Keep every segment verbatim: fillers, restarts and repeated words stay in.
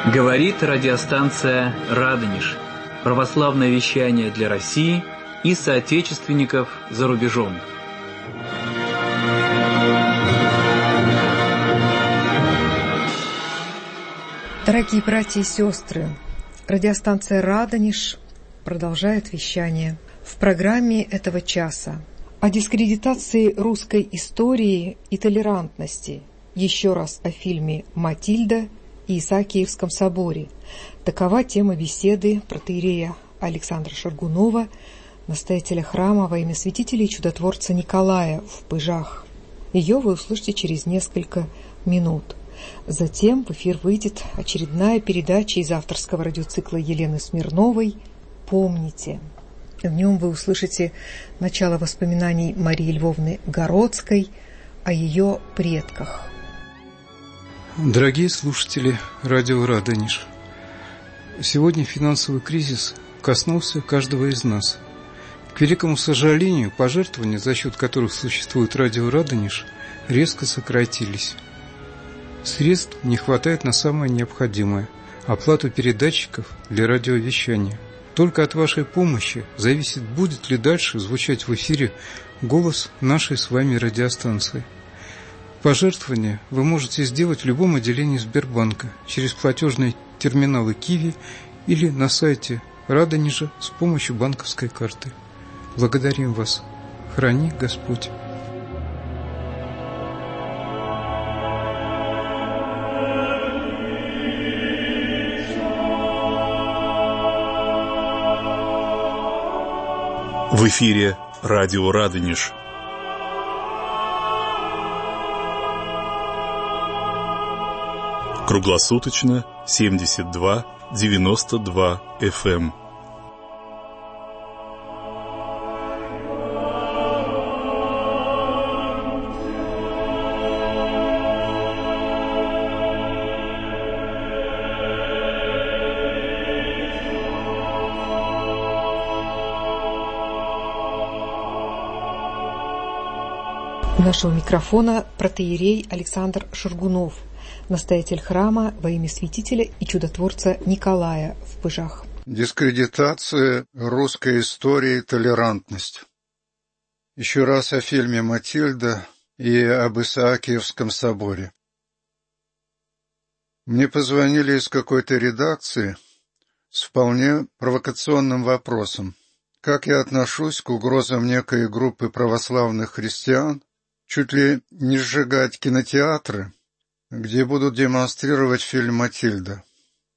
Говорит радиостанция «Радонеж». Православное вещание для России и соотечественников за рубежом. Дорогие братья и сестры, радиостанция «Радонеж» продолжает вещание в программе этого часа о дискредитации русской истории и толерантности. Еще раз о фильме «Матильда» и Исаакиевском соборе. Такова тема беседы протоиерея Александра Шаргунова, настоятеля храма во имя святителя и чудотворца Николая в Пыжах. Ее вы услышите через несколько минут. Затем в эфир выйдет очередная передача из авторского радиоцикла Елены Смирновой «Помните». В нем вы услышите начало воспоминаний Марии Львовны Городской о ее предках. Дорогие слушатели радио «Радонеж», сегодня финансовый кризис коснулся каждого из нас. К великому сожалению, пожертвования, за счет которых существует радио «Радонеж», резко сократились. Средств не хватает на самое необходимое – оплату передатчиков для радиовещания. Только от вашей помощи зависит, будет ли дальше звучать в эфире голос нашей с вами радиостанции. Пожертвования вы можете сделать в любом отделении Сбербанка через платежные терминалы Киви или на сайте Радонежа с помощью банковской карты. Благодарим вас. Храни Господь. В эфире радио «Радонеж». Круглосуточно семьдесят два девяносто два эф эм. У нашего микрофона протоиерей Александр Шаргунов, настоятель храма во имя святителя и чудотворца Николая в Пыжах. Дискредитация русской истории и толерантность. Еще раз о фильме «Матильда» и об Исаакиевском соборе. Мне позвонили из какой-то редакции с вполне провокационным вопросом. Как я отношусь к угрозам некой группы православных христиан чуть ли не сжигать кинотеатры, где будут демонстрировать фильм «Матильда».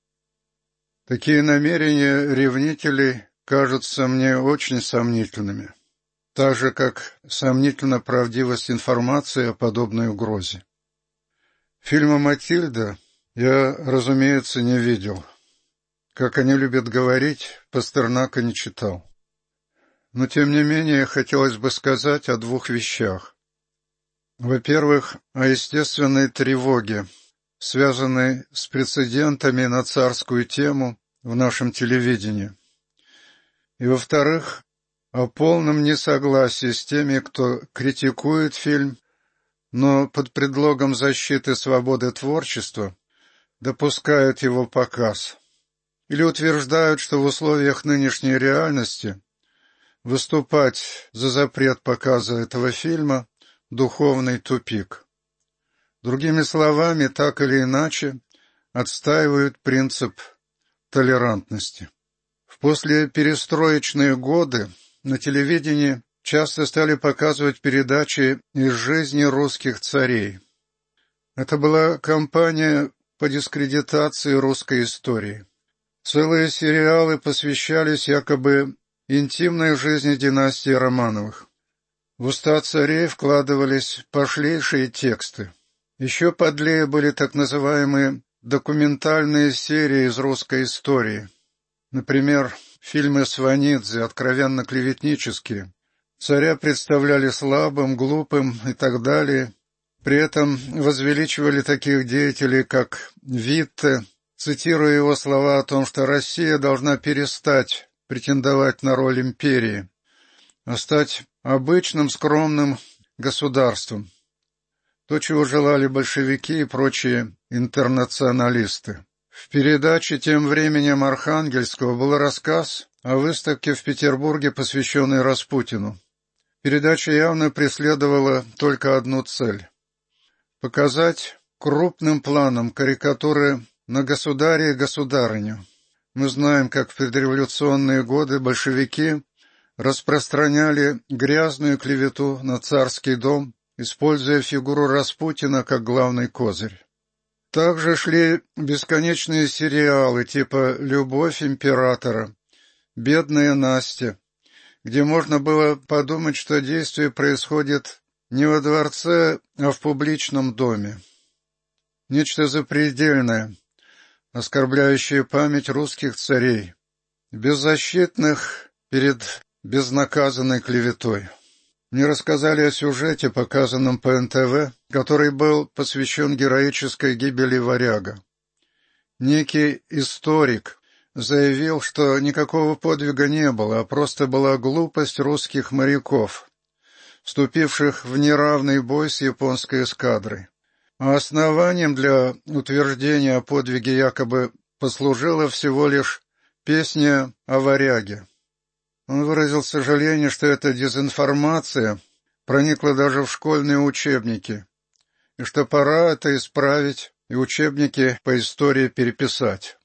Такие намерения ревнителей кажутся мне очень сомнительными, так же, как сомнительна правдивость информации о подобной угрозе. Фильма «Матильда» я, разумеется, не видел. Как они любят говорить, Пастернака не читал. Но, тем не менее, хотелось бы сказать о двух вещах. Во-первых, о естественной тревоге, связанной с прецедентами на царскую тему в нашем телевидении. И, во-вторых, о полном несогласии с теми, кто критикует фильм, но под предлогом защиты свободы творчества допускают его показ. Или утверждают, что в условиях нынешней реальности выступать за запрет показа этого фильма – духовный тупик. Другими словами, так или иначе, отстаивают принцип толерантности. В послеперестроечные годы на телевидении часто стали показывать передачи из жизни русских царей. Это была кампания по дискредитации русской истории. Целые сериалы посвящались якобы интимной жизни династии Романовых. В уста царей вкладывались пошлейшие тексты. Еще подлее были так называемые документальные серии из русской истории. Например, фильмы Сванидзе, откровенно клеветнические. Царя представляли слабым, глупым и так далее. При этом возвеличивали таких деятелей, как Витте, цитируя его слова о том, что Россия должна перестать претендовать на роль империи, а стать обычным скромным государством. То, чего желали большевики и прочие интернационалисты. В передаче тем временем Архангельского был рассказ о выставке в Петербурге, посвященной Распутину. Передача явно преследовала только одну цель — показать крупным планом карикатуры на государя и государыню. Мы знаем, как в предреволюционные годы большевики распространяли грязную клевету на царский дом, используя фигуру Распутина как главный козырь. Также шли бесконечные сериалы типа «Любовь императора», «Бедная Настя», где можно было подумать, что действие происходит не во дворце, а в публичном доме. Нечто запредельное, оскорбляющее память русских царей, беззащитных перед безнаказанной клеветой. Мне рассказали о сюжете, показанном по эн тэ вэ, который был посвящен героической гибели Варяга. Некий историк заявил, что никакого подвига не было, а просто была глупость русских моряков, вступивших в неравный бой с японской эскадрой. А основанием для утверждения о подвиге якобы послужила всего лишь песня о Варяге. Он выразил сожаление, что эта дезинформация проникла даже в школьные учебники, и что пора это исправить и учебники по истории переписать.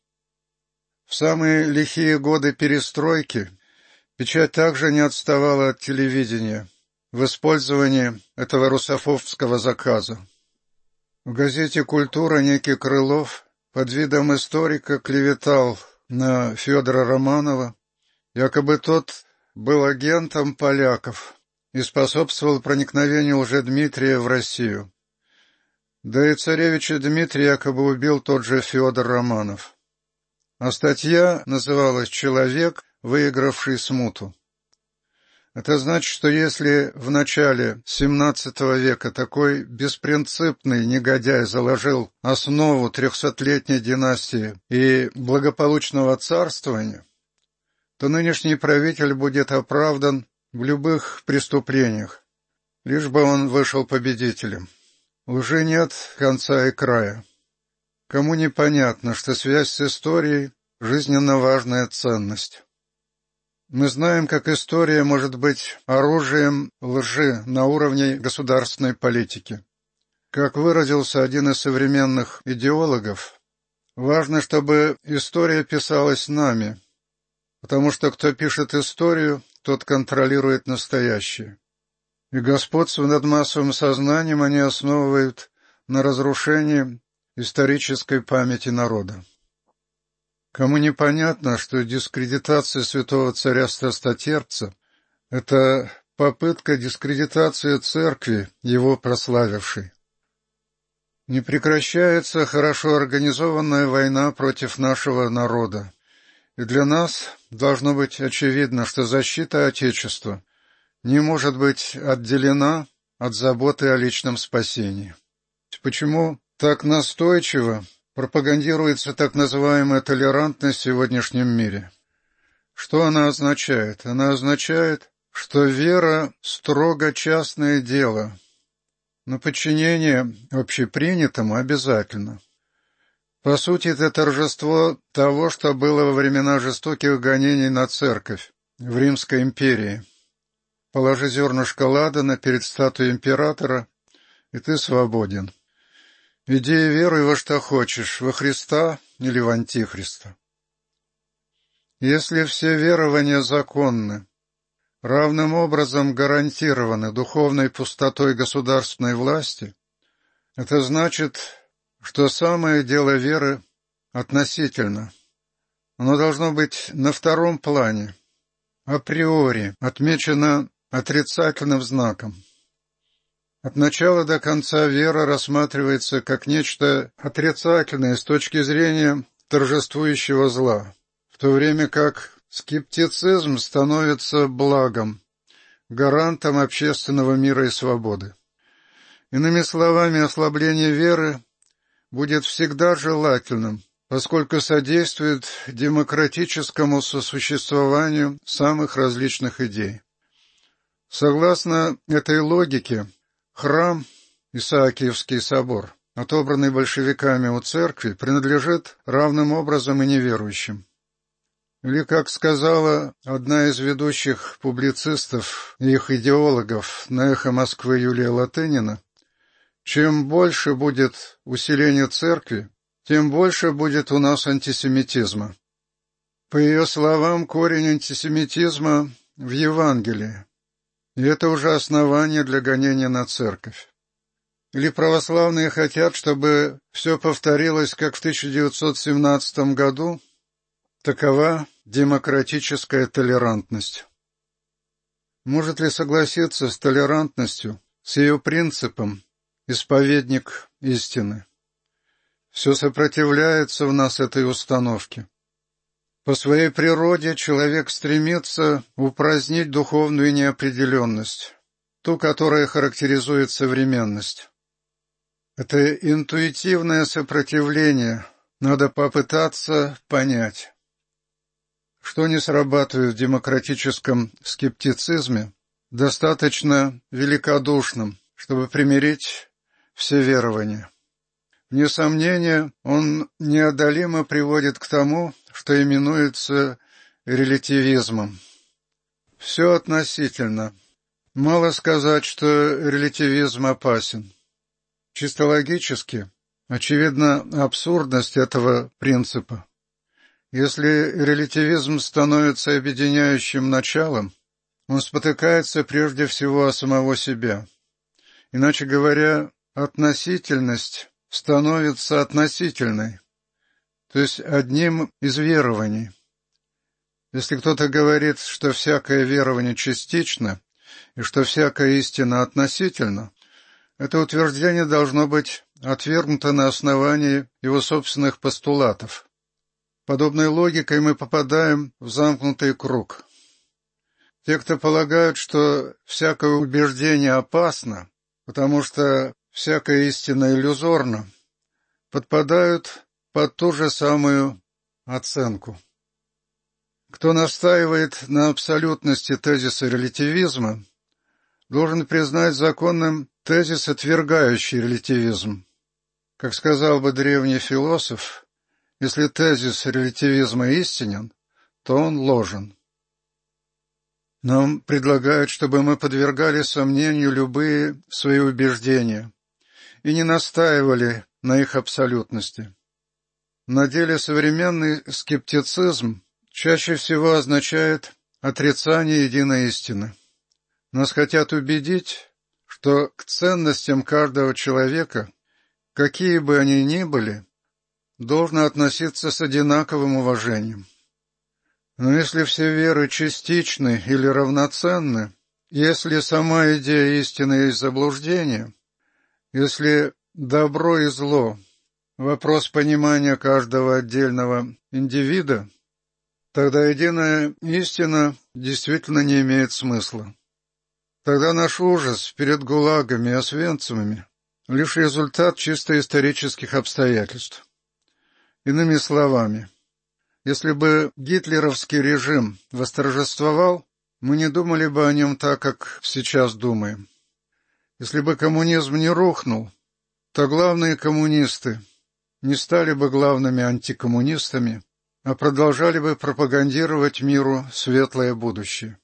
В самые лихие годы перестройки печать также не отставала от телевидения в использовании этого русофобского заказа. В газете «Культура» некий Крылов под видом историка клеветал на Федора Романова, якобы тот был агентом поляков и способствовал проникновению Лжедмитрия в Россию. Да и царевича Дмитрия якобы убил тот же Федор Романов. А статья называлась «Человек, выигравший смуту». Это значит, что если в начале семнадцатого века такой беспринципный негодяй заложил основу трехсотлетней династии и благополучного царствования, то нынешний правитель будет оправдан в любых преступлениях, лишь бы он вышел победителем. Лжи нет конца и края. Кому непонятно, что связь с историей — жизненно важная ценность. Мы знаем, как история может быть оружием лжи на уровне государственной политики. Как выразился один из современных идеологов, важно, чтобы история писалась нами, потому что кто пишет историю, тот контролирует настоящее. И господство над массовым сознанием они основывают на разрушении исторической памяти народа. Кому непонятно, что дискредитация святого царя Страстотерпца — это попытка дискредитации церкви, его прославившей. Не прекращается хорошо организованная война против нашего народа. И для нас должно быть очевидно, что защита Отечества не может быть отделена от заботы о личном спасении. Почему так настойчиво пропагандируется так называемая толерантность в сегодняшнем мире? Что она означает? Она означает, что вера строго частное дело, но подчинение общепринятому обязательно. По сути, это торжество того, что было во времена жестоких гонений на церковь в Римской империи. Положи зернышко ладана перед статуей императора, и ты свободен. Иди и веруй во что хочешь, во Христа или в Антихриста. Если все верования законны, равным образом гарантированы духовной пустотой государственной власти, это значит, что самое дело веры относительно. Оно должно быть на втором плане, априори, отмечено отрицательным знаком. От начала до конца вера рассматривается как нечто отрицательное с точки зрения торжествующего зла, в то время как скептицизм становится благом, гарантом общественного мира и свободы. Иными словами, ослабление веры будет всегда желательным, поскольку содействует демократическому сосуществованию самых различных идей. Согласно этой логике, храм, Исаакиевский собор, отобранный большевиками у церкви, принадлежит равным образом и неверующим. Или, как сказала одна из ведущих публицистов и их идеологов на «Эхо Москвы» Юлия Латынина, чем больше будет усиление церкви, тем больше будет у нас антисемитизма. По ее словам, корень антисемитизма в Евангелии, и это уже основание для гонения на церковь. Или православные хотят, чтобы все повторилось, как в тысяча девятьсот семнадцатом году? Такова демократическая толерантность. Может ли согласиться с толерантностью, с ее принципом, исповедник истины? Все сопротивляется в нас этой установке. По своей природе человек стремится упразднить духовную неопределенность, ту, которая характеризует современность. Это интуитивное сопротивление надо попытаться понять. Что не срабатывает в демократическом скептицизме, достаточно великодушным, чтобы примирить все верования. Вне сомнения, он неодолимо приводит к тому, что именуется релятивизмом. Все относительно. Мало сказать, что релятивизм опасен. Чисто логически, очевидна абсурдность этого принципа. Если релятивизм становится объединяющим началом, он спотыкается прежде всего о самого себя. Иначе говоря, относительность становится относительной, то есть одним из верований. Если кто-то говорит, что всякое верование частично и что всякая истина относительна, это утверждение должно быть отвергнуто на основании его собственных постулатов. Подобной логикой мы попадаем в замкнутый круг. Те, кто полагают, что всякое убеждение опасно, потому что всякая истина иллюзорна, подпадают под ту же самую оценку. Кто настаивает на абсолютности тезиса релятивизма, должен признать законным тезис, отвергающий релятивизм. Как сказал бы древний философ, если тезис релятивизма истинен, то он ложен. Нам предлагают, чтобы мы подвергали сомнению любые свои убеждения и не настаивали на их абсолютности. На деле современный скептицизм чаще всего означает отрицание единой истины. Нас хотят убедить, что к ценностям каждого человека, какие бы они ни были, должно относиться с одинаковым уважением. Но если все веры частичны или равноценны, если сама идея истины есть заблуждение, если добро и зло — вопрос понимания каждого отдельного индивида, тогда единая истина действительно не имеет смысла. Тогда наш ужас перед ГУЛАГами и Освенцимами — лишь результат чисто исторических обстоятельств. Иными словами, если бы гитлеровский режим восторжествовал, мы не думали бы о нем так, как сейчас думаем. Если бы коммунизм не рухнул, то главные коммунисты не стали бы главными антикоммунистами, а продолжали бы пропагандировать миру светлое будущее.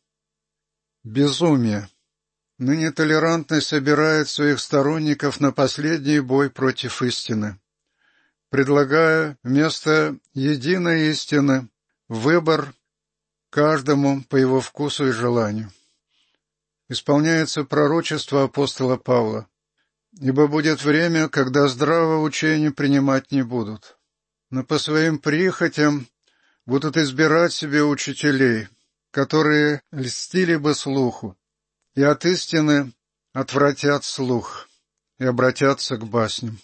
Безумие. Ныне толерантность собирает своих сторонников на последний бой против истины, предлагая вместо единой истины выбор каждому по его вкусу и желанию. Исполняется пророчество апостола Павла: «Ибо будет время, когда здравого учения принимать не будут, но по своим прихотям будут избирать себе учителей, которые льстили бы слуху, и от истины отвратят слух и обратятся к басням».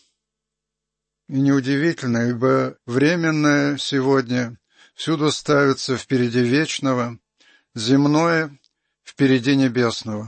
И неудивительно, ибо временное сегодня всюду ставится впереди вечного, земное впереди небесного.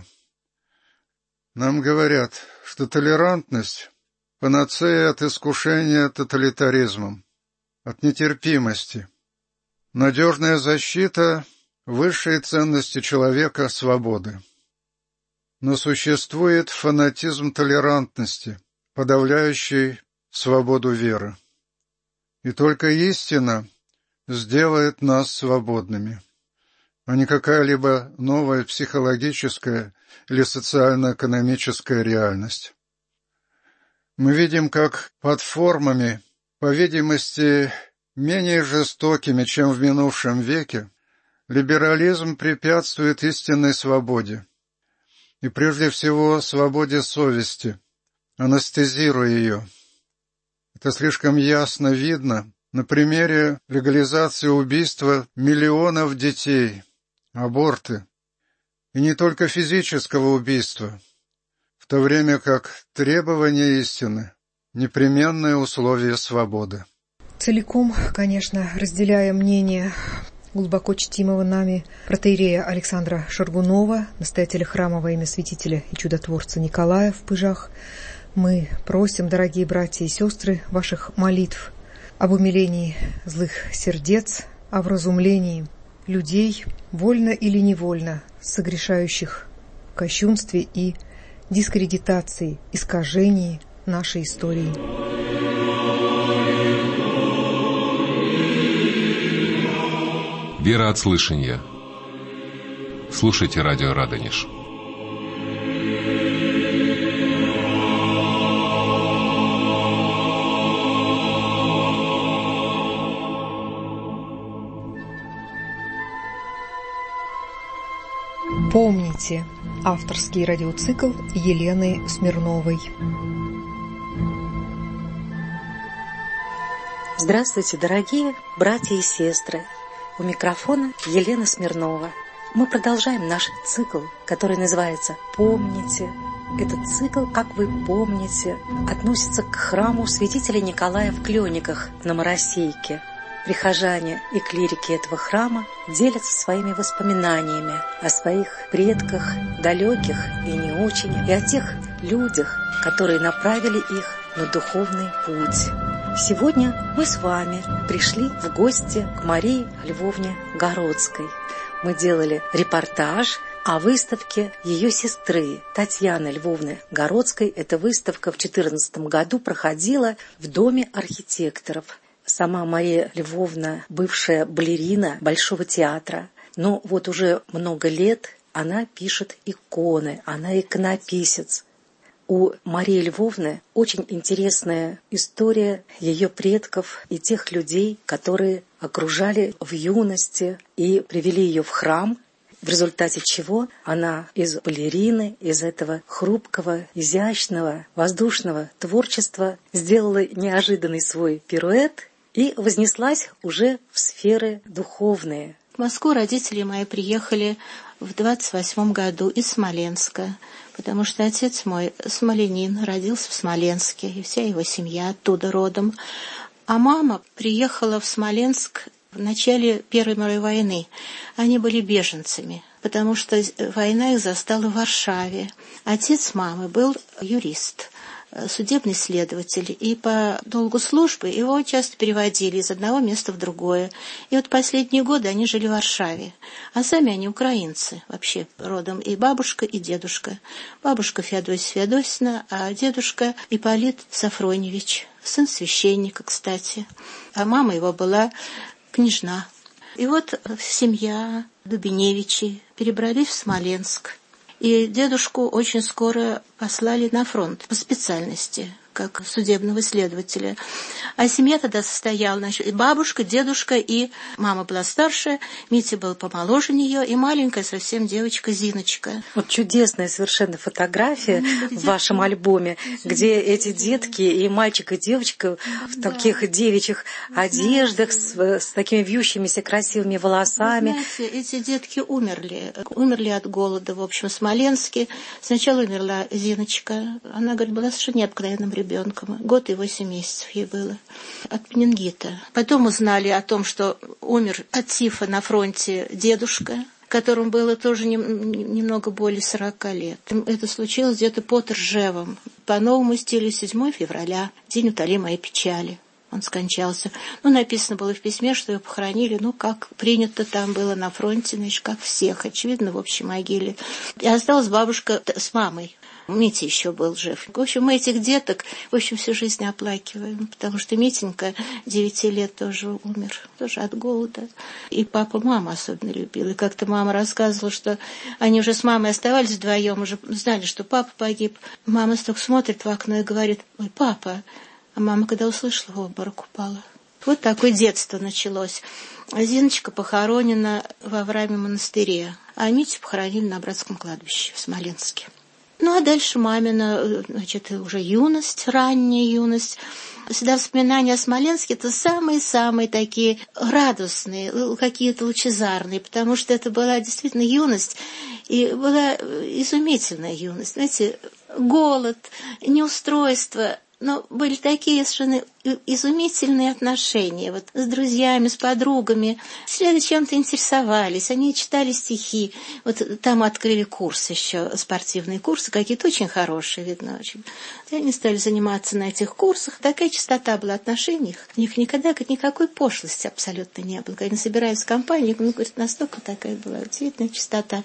Нам говорят, что толерантность — панацея от искушения тоталитаризмом, от нетерпимости, надежная защита высшей ценности человека — свободы. Но существует фанатизм толерантности, подавляющий свободу веры. И только истина сделает нас свободными, а не какая-либо новая психологическая или социально-экономическая реальность. Мы видим, как под формами, по видимости, менее жестокими, чем в минувшем веке, либерализм препятствует истинной свободе, и прежде всего свободе совести, анестезируя ее. Это слишком ясно видно на примере легализации убийства миллионов детей, аборты, и не только физического убийства, в то время как требование истины — непременное условие свободы. Целиком, конечно, разделяя мнение глубоко чтимого нами протоиерея Александра Шаргунова, настоятеля храма во имя святителя и чудотворца Николая в Пыжах, мы просим, дорогие братья и сестры, ваших молитв об умилении злых сердец, о вразумлении людей, вольно или невольно согрешающих в кощунстве и дискредитации, искажении нашей истории. Вера от слышания. Слушайте радио Радонеж. Помните, авторский радиоцикл Елены Смирновой. Здравствуйте, дорогие братья и сестры! У микрофона Елена Смирнова. Мы продолжаем наш цикл, который называется «Помните». Этот цикл, как вы помните, относится к храму святителя Николая в Клёниках на Моросейке. Прихожане и клирики этого храма делятся своими воспоминаниями о своих предках, далеких и не очень, и о тех людях, которые направили их на духовный путь. Сегодня мы с вами пришли в гости к Марии Львовне Городской. Мы делали репортаж о выставке ее сестры Татьяны Львовны Городской. Эта выставка в две тысячи четырнадцатом году проходила в Доме архитекторов. Сама Мария Львовна, бывшая балерина Большого театра, но вот уже много лет она пишет иконы, она иконописец. У Марии Львовны очень интересная история ее предков и тех людей, которые окружали в юности и привели ее в храм, в результате чего она из балерины, из этого хрупкого, изящного, воздушного творчества сделала неожиданный свой пируэт и вознеслась уже в сферы духовные. В Москву родители мои приехали в двадцать восьмом году из Смоленска, потому что отец мой смоленин, родился в Смоленске, и вся его семья оттуда родом. А мама приехала в Смоленск в начале Первой мировой войны. Они были беженцами, потому что война их застала в Варшаве. Отец мамы был юрист, судебный следователь, и по долгу службы его часто переводили из одного места в другое. И вот последние годы они жили в Варшаве. А сами они украинцы, вообще родом и бабушка, и дедушка. Бабушка Феодосия Феодосьевна, а дедушка Ипполит Сафроневич, сын священника, кстати. А мама его была княжна. И вот семья Дубиневичей перебрались в Смоленск. И дедушку очень скоро послали на фронт по специальности, как судебного следователя. А семья тогда состояла, значит, и бабушка, дедушка, и мама была старшая, Митя был помоложе нее, и маленькая совсем девочка Зиночка. Вот чудесная совершенно фотография в вашем альбоме, где эти детки, и мальчик, и девочка в таких девичьих одеждах, с, с такими вьющимися красивыми волосами. Вы знаете, эти детки умерли, умерли от голода, в общем, в Смоленске. Сначала умерла Зиночка, она, говорит, была совершенно необыкновенным ребенком. Ребенком. Год и восемь месяцев ей было. От менингита. Потом узнали о том, что умер от тифа на фронте дедушка, которому было тоже немного более сорока лет. Это случилось где-то под Ржевом. По новому стилю седьмого февраля, день утоли моей печали. Он скончался. Ну, написано было в письме, что его похоронили, ну, как принято там было на фронте, значит, как всех, очевидно, в общей могиле. И осталась бабушка с мамой. Митя еще был жив. В общем, мы этих деток, в общем, всю жизнь оплакиваем, потому что Митенька девяти лет тоже умер, тоже от голода. И папа маму особенно любил. И как-то мама рассказывала, что они уже с мамой оставались вдвоем, уже знали, что папа погиб. Мама столько смотрит в окно и говорит: ой, папа. А мама, когда услышала, в обморок упала. Вот такое детство началось. Зиночка похоронена во Аврааме монастыре, а Митю похоронили на братском кладбище в Смоленске. Ну, а дальше мамина, значит, уже юность, ранняя юность. Всегда воспоминания о Смоленске — это самые-самые такие радостные, какие-то лучезарные, потому что это была действительно юность, и была изумительная юность. Знаете, голод, неустройство, но были такие совершенно изумительные отношения вот, с друзьями, с подругами. Все чем-то интересовались, они читали стихи. Вот там открыли курс еще, спортивные курсы, какие-то очень хорошие, видно, очень. И они стали заниматься на этих курсах. Такая чистота была в отношениях. У них никогда никакой пошлости абсолютно не было. Когда они собирались в компанию, ну, говорит, настолько такая была удивительная чистота.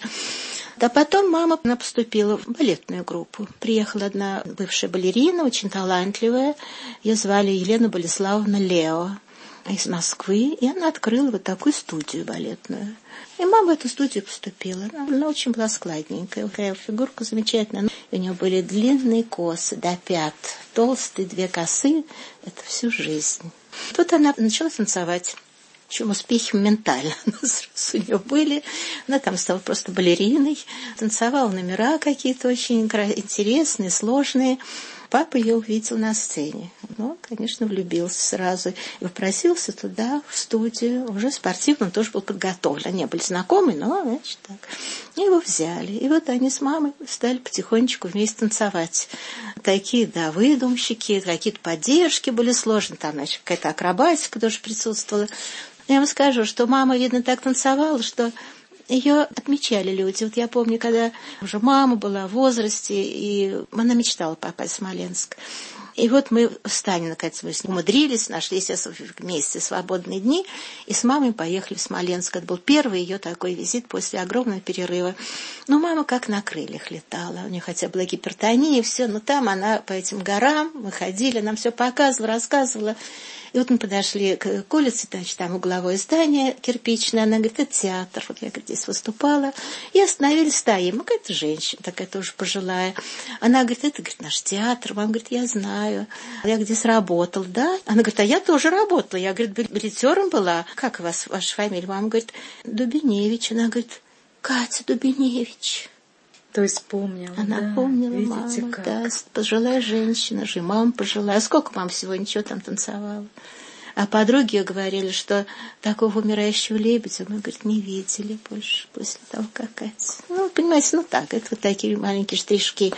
А потом мама, она поступила в балетную группу. Приехала одна бывшая балерина, очень талантливая. Ее звали Елена Болеславовна Лео из Москвы. И она открыла вот такую студию балетную. И мама в эту студию поступила. Она очень была складненькая. Такая фигурка замечательная. У нее были длинные косы до пят. Толстые две косы. Это всю жизнь. Тут она начала танцевать. Причем успехи моментально у нее были. Она там стала просто балериной, танцевала номера какие-то очень интересные, сложные. Папа ее увидел на сцене. Ну, конечно, влюбился сразу. И попросился туда, в студию. Уже спортивно он тоже был подготовлен. Они были знакомы, но, значит, так. И его взяли. И вот они с мамой стали потихонечку вместе танцевать. Такие, да, выдумщики, какие-то поддержки были сложные. Там, значит, какая-то акробатика тоже присутствовала. Я вам скажу, что мама, видно, так танцевала, что ее отмечали люди. Вот я помню, когда уже мама была в возрасте, и она мечтала попасть в Смоленск. И вот мы с Таней, наконец, мы умудрились, нашли вместе свободные дни, и с мамой поехали в Смоленск. Это был первый ее такой визит после огромного перерыва. Но мама как на крыльях летала. У нее хотя была гипертония и все, но там она по этим горам, мы ходили, нам все показывала, рассказывала. И вот мы подошли к улице, значит, там угловое здание кирпичное. Она говорит, это театр. Вот я, говорит, здесь выступала. И остановились, стоим. Ну, какая-то женщина такая тоже пожилая. Она говорит, это, говорит, наш театр. Мама говорит, я знаю. Я здесь работала, да? Она говорит, а я тоже работала. Я, говорит, билетером была. Как у вас, ваша фамилия? Мама говорит, Дубиневич. Она говорит, Катя Дубиневич. То есть помнила. Она да? помнила Видите, маму, как? да, пожилая женщина же, мама пожилая. Сколько мам всего ничего там танцевала? А подруги говорили, что такого умирающего лебедя мы, говорит, не видели больше после того, как Катя. Ну, понимаете, ну так, это вот такие маленькие штришки.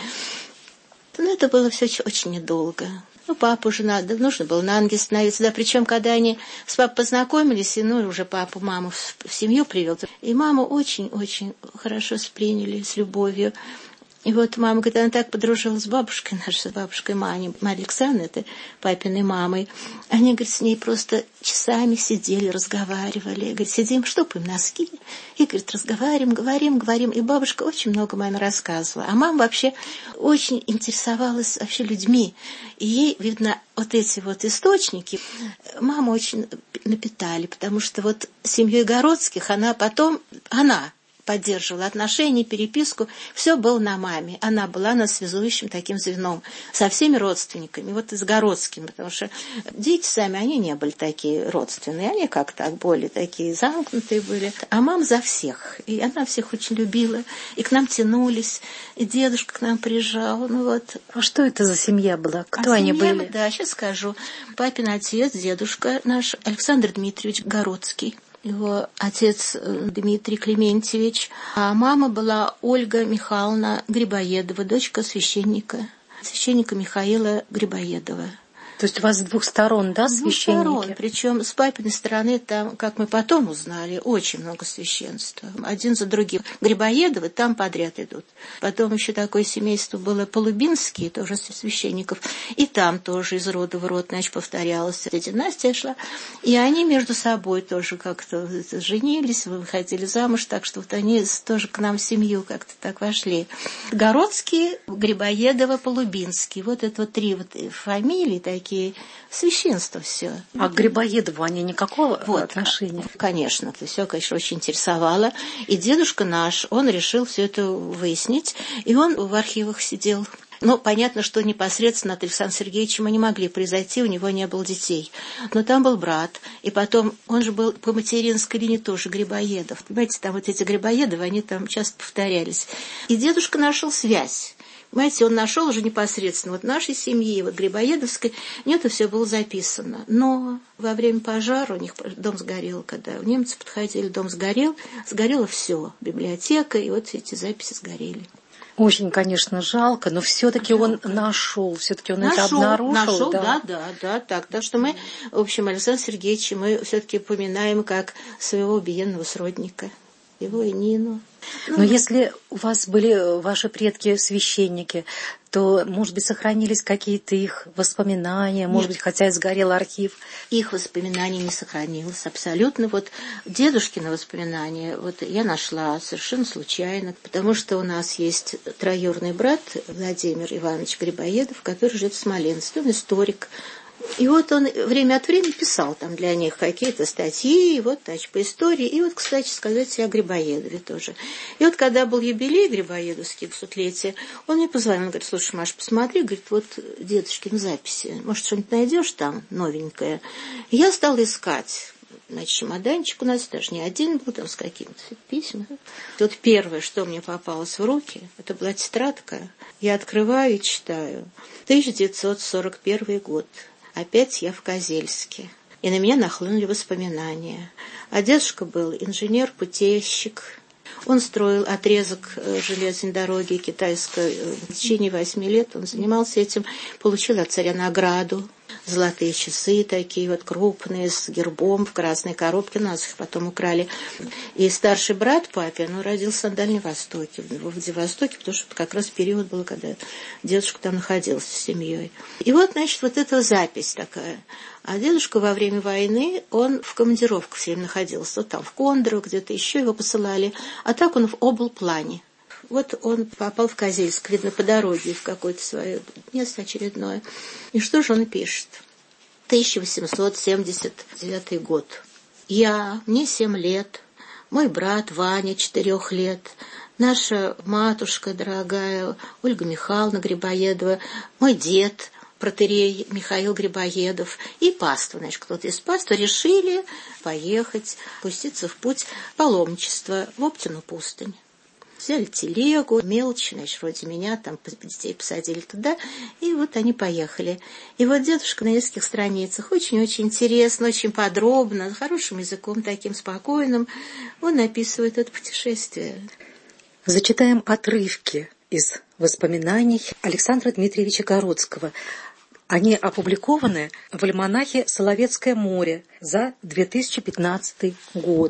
Но это было все очень недолго. Ну, папу уже надо, нужно было на ноги становиться. Да, причем, когда они с папой познакомились, и ну, уже папу, маму в, в семью привел. И маму очень-очень хорошо восприняли, с любовью. И вот мама, говорит, она так подружилась с бабушкой, нашей бабушкой Маней, Марьей Александровной, это папиной мамой. Они, говорит, с ней просто часами сидели, разговаривали. Говорит, сидим, штопаем носки. И, говорит, разговариваем, говорим, говорим. И бабушка очень много маме рассказывала. А мама вообще очень интересовалась вообще людьми. И ей, видно, вот эти вот источники маму очень напитали, потому что вот с семьей Городских она потом, она... поддерживала отношения, переписку. Все было на маме. Она была над связующим таким звеном со всеми родственниками. Вот и с Городскими, потому что дети сами, они не были такие родственные. Они как-то более такие замкнутые были. А мама за всех. И она всех очень любила. И к нам тянулись. И дедушка к нам приезжал. Ну вот. А что это за семья была? Кто а они семья, были? Да, сейчас скажу. Папин отец, дедушка наш, Александр Дмитриевич Городский. Его отец Дмитрий Клементьевич, а мама была Ольга Михайловна Грибоедова, дочка священника, священника Михаила Грибоедова. То То есть у вас с двух сторон, да, священники? С двух сторон. Причем с папиной стороны там, как мы потом узнали, очень много священства. Один за другим. Грибоедовы там подряд идут. Потом еще такое семейство было Полубинские, тоже священников. И там тоже из рода в род, значит, повторялась эта династия шла. И они между собой тоже как-то женились, выходили замуж. Так что вот они тоже к нам в семью как-то так вошли. Городские, Грибоедова, Полубинские. Вот это вот три вот фамилии такие. Священство все. А к Грибоедову они никакого вот, отношения? Конечно, это все, конечно, очень интересовало. И дедушка наш, он решил все это выяснить, и он в архивах сидел. Ну, понятно, что непосредственно от Александра Сергеевича мы не могли произойти, у него не было детей. Но там был брат, и потом, он же был по материнской линии тоже Грибоедов. Понимаете, там вот эти Грибоедовы, они там часто повторялись. И дедушка нашел связь. Понимаете, он нашел уже непосредственно вот нашей семьи, вот Грибоедовской, нет, это все было записано. Но во время пожара у них дом сгорел, когда немцы подходили, дом сгорел, сгорело все, библиотека, и вот эти записи сгорели. Очень, конечно, жалко, но все-таки он нашел, все-таки он нашел, это обнаружил. Нашел, да, да, да, да, так. Так что мы, в общем, Александра Сергеевича мы все-таки упоминаем как своего убиенного сродника, его и Нину. Но ну, если у вас были ваши предки священники, то, может быть, сохранились какие-то их воспоминания, может Нет. быть, хотя и сгорел архив. Их воспоминаний не сохранилось абсолютно. Вот дедушкины воспоминания вот я нашла совершенно случайно, потому что у нас есть троюродный брат Владимир Иванович Грибоедов, который живет в Смоленске, он историк. И вот он время от времени писал там для них какие-то статьи, вот, значит, по истории. И вот, кстати сказать, о Грибоедове тоже. И вот, когда был юбилей Грибоедовский, двухсотлетие, он мне позвонил, он говорит, слушай, Маш, посмотри, говорит, вот дедушкины записи, может, что-нибудь найдешь там новенькое? И я стала искать. Значит, чемоданчик у нас даже не один был, там с какими-то письмами. Вот первое, что мне попалось в руки, это была тетрадка. Я открываю и читаю. тысяча девятьсот сорок первый год. Опять я в Козельске. И на меня нахлынули воспоминания. А дедушка был инженер-путейщик. Он строил отрезок железной дороги китайской. В течение восьми лет он занимался этим. Получил от царя награду. Золотые часы такие вот крупные, с гербом в красной коробке. Нас их потом украли. И старший брат папе, он родился на Дальнем Востоке, в Владивостоке, потому что как раз период был, когда дедушка там находился с семьей. И вот, значит, вот эта запись такая. А дедушка во время войны, он в командировках все время находился. Вот там в Кондрово, где-то еще его посылали. А так он в облплане. Вот он попал в Козельск, видно, по дороге в какое-то свое место очередное. И что же он пишет? тысяча восемьсот семьдесят девятый год. Я, мне семь лет, мой брат Ваня, четырех лет, наша матушка дорогая Ольга Михайловна Грибоедова, мой дед, протоиерей Михаил Грибоедов и паства, значит, кто-то из паства решили поехать, пуститься в путь паломничества в Оптину пустынь. Взяли телегу, мелочь, значит, вроде меня, там детей посадили туда, и вот они поехали. И вот дедушка на нескольких страницах, очень-очень интересно, очень подробно, хорошим языком таким спокойным, он описывает это путешествие. Зачитаем отрывки из воспоминаний Александра Дмитриевича Городского. Они опубликованы в альманахе «Соловецкое море» за две тысячи пятнадцатый год.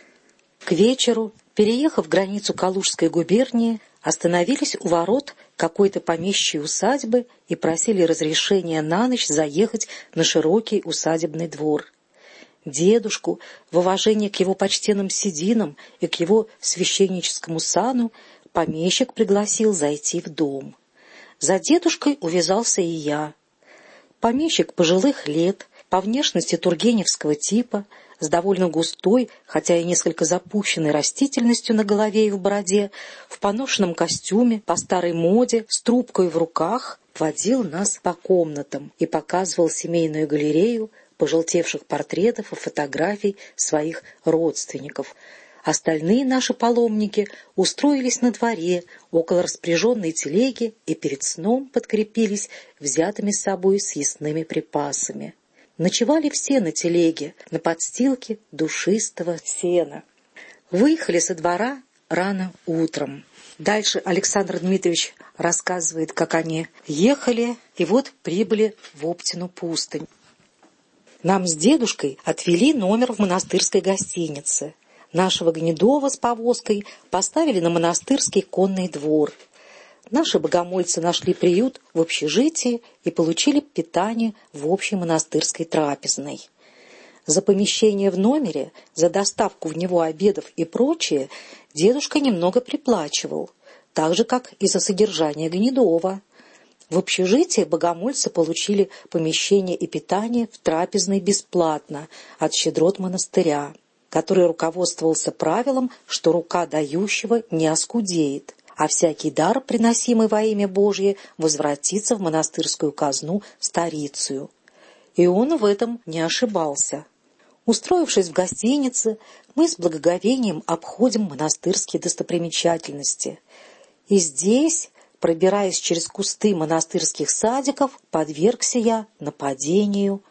К вечеру, переехав границу Калужской губернии, остановились у ворот какой-то помещичьей усадьбы и просили разрешения на ночь заехать на широкий усадебный двор. Дедушку, в уважение к его почтенным сединам и к его священническому сану, помещик пригласил зайти в дом. За дедушкой увязался и я. Помещик пожилых лет, по внешности тургеневского типа, с довольно густой, хотя и несколько запущенной растительностью на голове и в бороде, в поношенном костюме, по старой моде, с трубкой в руках, водил нас по комнатам и показывал семейную галерею пожелтевших портретов и фотографий своих родственников. Остальные наши паломники устроились на дворе, около распряженной телеги и перед сном подкрепились взятыми с собой съестными припасами. Ночевали все на телеге, на подстилке душистого сена. Выехали со двора рано утром. Дальше Александр Дмитриевич рассказывает, как они ехали, и вот прибыли в Оптину пустынь. Нам с дедушкой отвели номер в монастырской гостинице. Нашего Гнедова с повозкой поставили на монастырский конный двор. Наши богомольцы нашли приют в общежитии и получили питание в общей монастырской трапезной. За помещение в номере, за доставку в него обедов и прочее дедушка немного приплачивал, так же, как и за содержание Гнедова. В общежитии богомольцы получили помещение и питание в трапезной бесплатно от щедрот монастыря, который руководствовался правилом, что рука дающего не оскудеет, а всякий дар, приносимый во имя Божье, возвратится в монастырскую казну старицею. И он в этом не ошибался. Устроившись в гостинице, мы с благоговением обходим монастырские достопримечательности. И здесь, пробираясь через кусты монастырских садиков, подвергся я нападению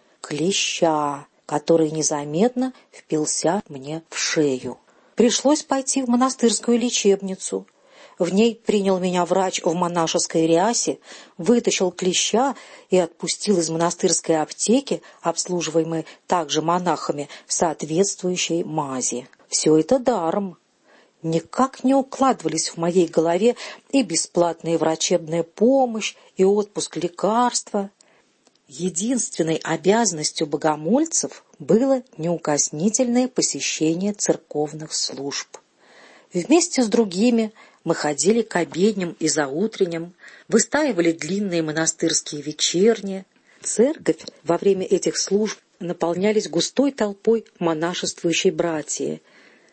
клеща, который незаметно впился мне в шею. Пришлось пойти в монастырскую лечебницу. В ней принял меня врач в монашеской рясе, вытащил клеща и отпустил из монастырской аптеки, обслуживаемой также монахами, соответствующей мази. Все это даром. Никак не укладывались в моей голове и бесплатная врачебная помощь, и отпуск лекарства. Единственной обязанностью богомольцев было неукоснительное посещение церковных служб. Вместе с другими мы ходили к обедням и заутренням, выстаивали длинные монастырские вечерни. Церковь во время этих служб наполнялись густой толпой монашествующей братьи.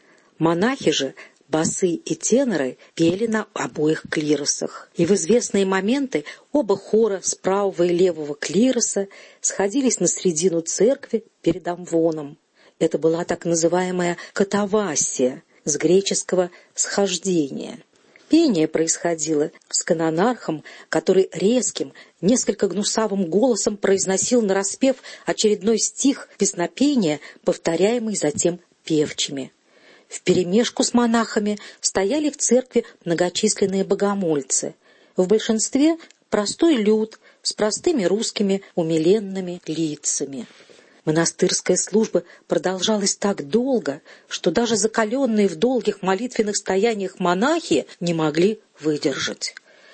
Монахи же, басы и теноры, пели на обоих клиросах. И в известные моменты оба хора с правого и левого клироса сходились на середину церкви перед амвоном. Это была так называемая катавасия, с греческого «схождение». Пение происходило с канонархом, который резким, несколько гнусавым голосом произносил нараспев очередной стих песнопения, повторяемый затем певчими. Вперемешку с монахами стояли в церкви многочисленные богомольцы. В большинстве простой люд с простыми русскими умиленными лицами. Монастырская служба продолжалась так долго, что даже закаленные в долгих молитвенных стояниях монахи не могли выдержать.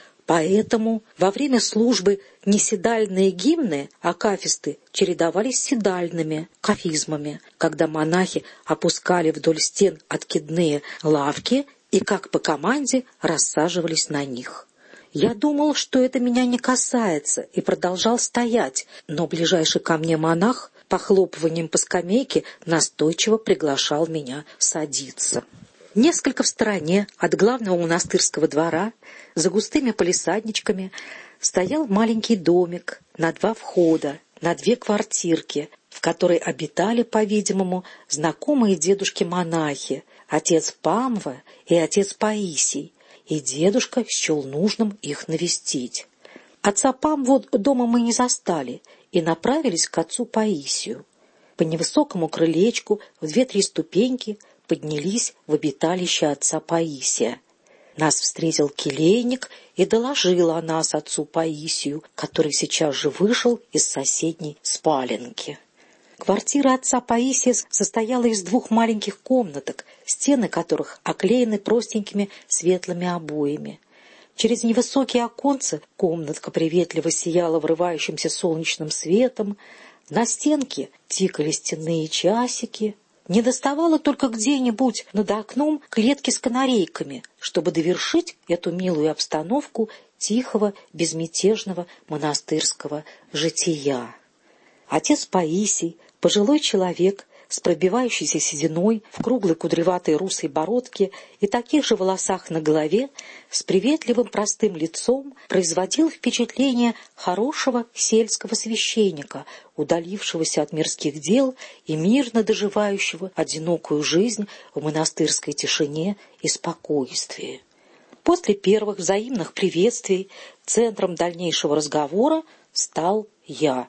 Поэтому во время службы не седальные гимны, акафисты чередовались с седальными кафизмами, когда монахи опускали вдоль стен откидные лавки и, как по команде, рассаживались на них. Я думал, что это меня не касается, и продолжал стоять, но ближайший ко мне монах похлопыванием по скамейке настойчиво приглашал меня садиться. Несколько в стороне от главного монастырского двора, за густыми палисадничками, стоял маленький домик на два входа, на две квартирки, в которой обитали, по-видимому, знакомые дедушки-монахи, отец Памва и отец Паисий, и дедушка счел нужным их навестить. Отца Памву дома мы не застали и направились к отцу Паисию. По невысокому крылечку в две-три ступеньки поднялись в обиталище отца Паисия. Нас встретил келейник и доложил о нас отцу Паисию, который сейчас же вышел из соседней спаленки. Квартира отца Паисия состояла из двух маленьких комнаток, стены которых оклеены простенькими светлыми обоями. Через невысокие оконца комнатка приветливо сияла врывающимся солнечным светом, на стенке тикали стенные часики. Недоставало только где-нибудь над окном клетки с канарейками, чтобы довершить эту милую обстановку тихого, безмятежного монастырского жития. Отец Паисий, пожилой человек, с пробивающейся сединой, в круглой кудреватой русой бородке и таких же волосах на голове, с приветливым простым лицом, производил впечатление хорошего сельского священника, удалившегося от мирских дел и мирно доживающего одинокую жизнь в монастырской тишине и спокойствии. После первых взаимных приветствий центром дальнейшего разговора стал я.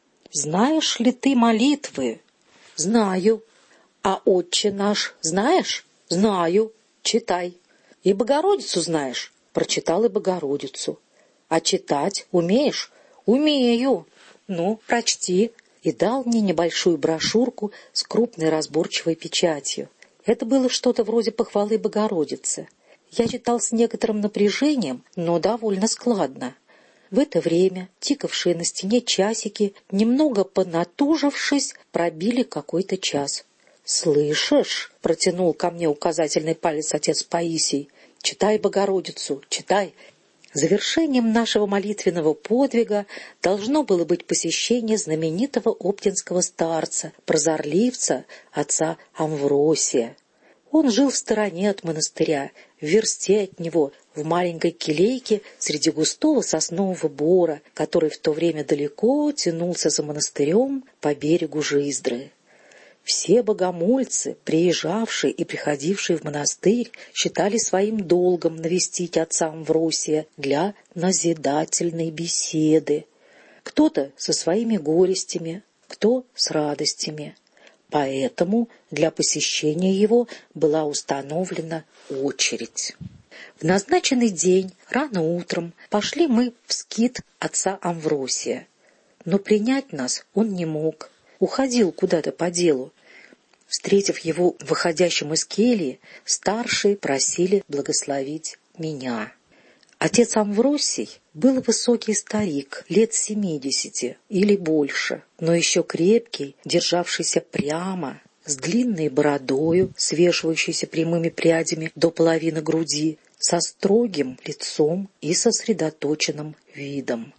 «Знаешь ли ты молитвы?» «Знаю». «А Отче наш знаешь?» «Знаю. Читай». И Богородицу знаешь? Прочитал и Богородицу. А читать умеешь? Умею. Ну, прочти. И дал мне небольшую брошюрку с крупной разборчивой печатью. Это было что-то вроде похвалы Богородицы. Я читал с некоторым напряжением, но довольно складно. В это время тикавшие на стене часики, немного понатужившись, пробили какой-то час. «Слышишь?» — протянул ко мне указательный палец отец Паисий. «Читай Богородицу, читай». Завершением нашего молитвенного подвига должно было быть посещение знаменитого оптинского старца, прозорливца, отца Амвросия. Он жил в стороне от монастыря, в версте от него, в маленькой келейке среди густого соснового бора, который в то время далеко тянулся за монастырем по берегу Жиздры. Все богомольцы, приезжавшие и приходившие в монастырь, считали своим долгом навестить отца Амвросия для назидательной беседы. Кто-то со своими горестями, кто с радостями. Поэтому для посещения его была установлена очередь. В назначенный день, рано утром, пошли мы в скит отца Амвросия. Но принять нас он не мог. Уходил куда-то по делу. Встретив его выходящим из кельи, старшие просили благословить меня. Отец Амвросий был высокий старик, лет семидесяти или больше, но еще крепкий, державшийся прямо, с длинной бородою, свешивающейся прямыми прядями до половины груди, со строгим лицом и сосредоточенным видом.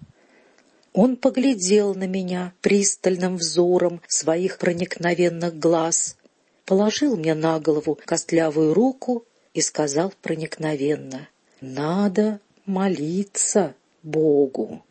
Он поглядел на меня пристальным взором своих проникновенных глаз, положил мне на голову костлявую руку и сказал проникновенно: «Надо молиться Богу».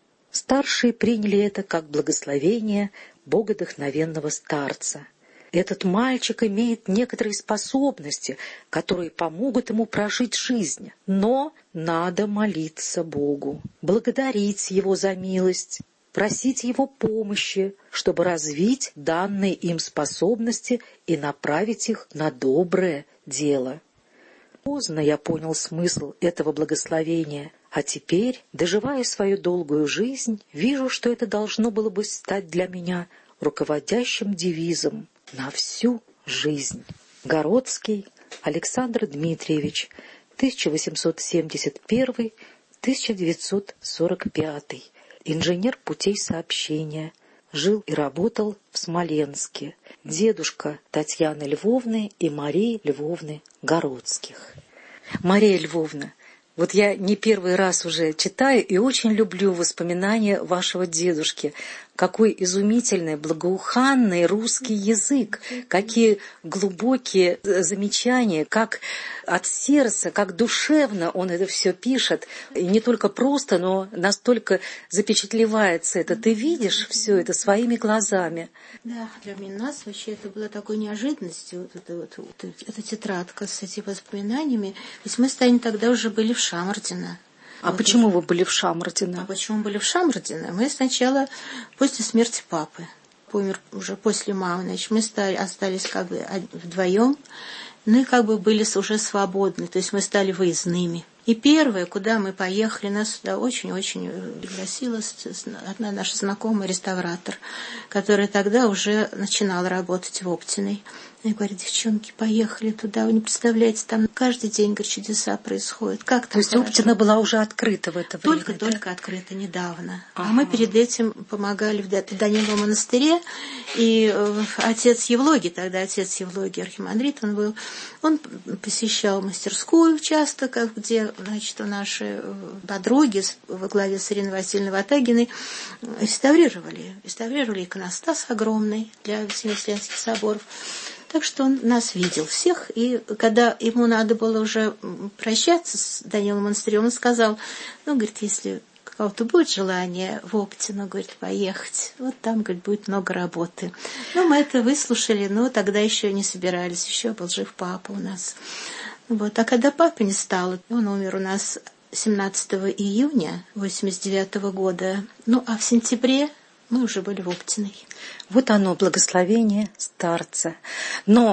Старшие приняли это как благословение богодохновенного старца. Этот мальчик имеет некоторые способности, которые помогут ему прожить жизнь, но надо молиться Богу, благодарить Его за милость, просить Его помощи, чтобы развить данные им способности и направить их на доброе дело. Поздно я понял смысл этого благословения, а теперь, доживая свою долгую жизнь, вижу, что это должно было бы стать для меня руководящим девизом на всю жизнь. Городский Александр Дмитриевич, тысяча восемьсот семьдесят первый — тысяча девятьсот сорок пятый, инженер путей сообщения, жил и работал в Смоленске, дедушка Татьяны Львовны и Марии Львовны Городских. Мария Львовна, вот я не первый раз уже читаю и очень люблю воспоминания вашего дедушки. Какой изумительный, благоуханный русский язык, какие глубокие замечания, как от сердца, как душевно он это все пишет. И не только просто, но настолько запечатлевается это. Ты видишь все это своими глазами. Да, для нас вообще это было такой неожиданностью, вот эта, вот, вот, эта тетрадка с этими воспоминаниями. Ведь мы с Таней тогда уже были в Шамардино. А вот почему уже. вы были в Шамардино? А почему были в Шамардино? Мы сначала, после смерти папы, помер уже после мамы, значит, мы стали, остались как бы вдвоем, ну и как бы были уже свободны, то есть мы стали выездными. И первое, куда мы поехали, нас сюда очень-очень пригласила одна наша знакомая реставратор, которая тогда уже начинала работать в Оптиной. Она говорит: девчонки, поехали туда, вы не представляете, там каждый день, говорит, чудеса происходят. Как там? То есть Оптина была уже открыта в это время? Только-только да? открыта недавно. Ага. А мы перед этим помогали в Даниловом монастыре, и отец Евлогий, тогда отец Евлогий архимандрит, он был, он посещал мастерскую часто, как где, значит, наши подруги во главе с Ириной Васильевной Ватагиной реставрировали, реставрировали иконостас огромный для Всевославских соборов. Так что он нас видел всех, и когда ему надо было уже прощаться с Даниловым монастырем, он сказал: ну, говорит, если у кого-то будет желание в Оптину, говорит, поехать, вот там, говорит, будет много работы. Ну, мы это выслушали, но тогда еще не собирались, еще был жив папа у нас. Вот. А когда папы не стало, он умер у нас семнадцатого июня восемьдесят девятого года, ну, а в сентябре мы уже были в Оптиной. Вот оно, благословение старца. Но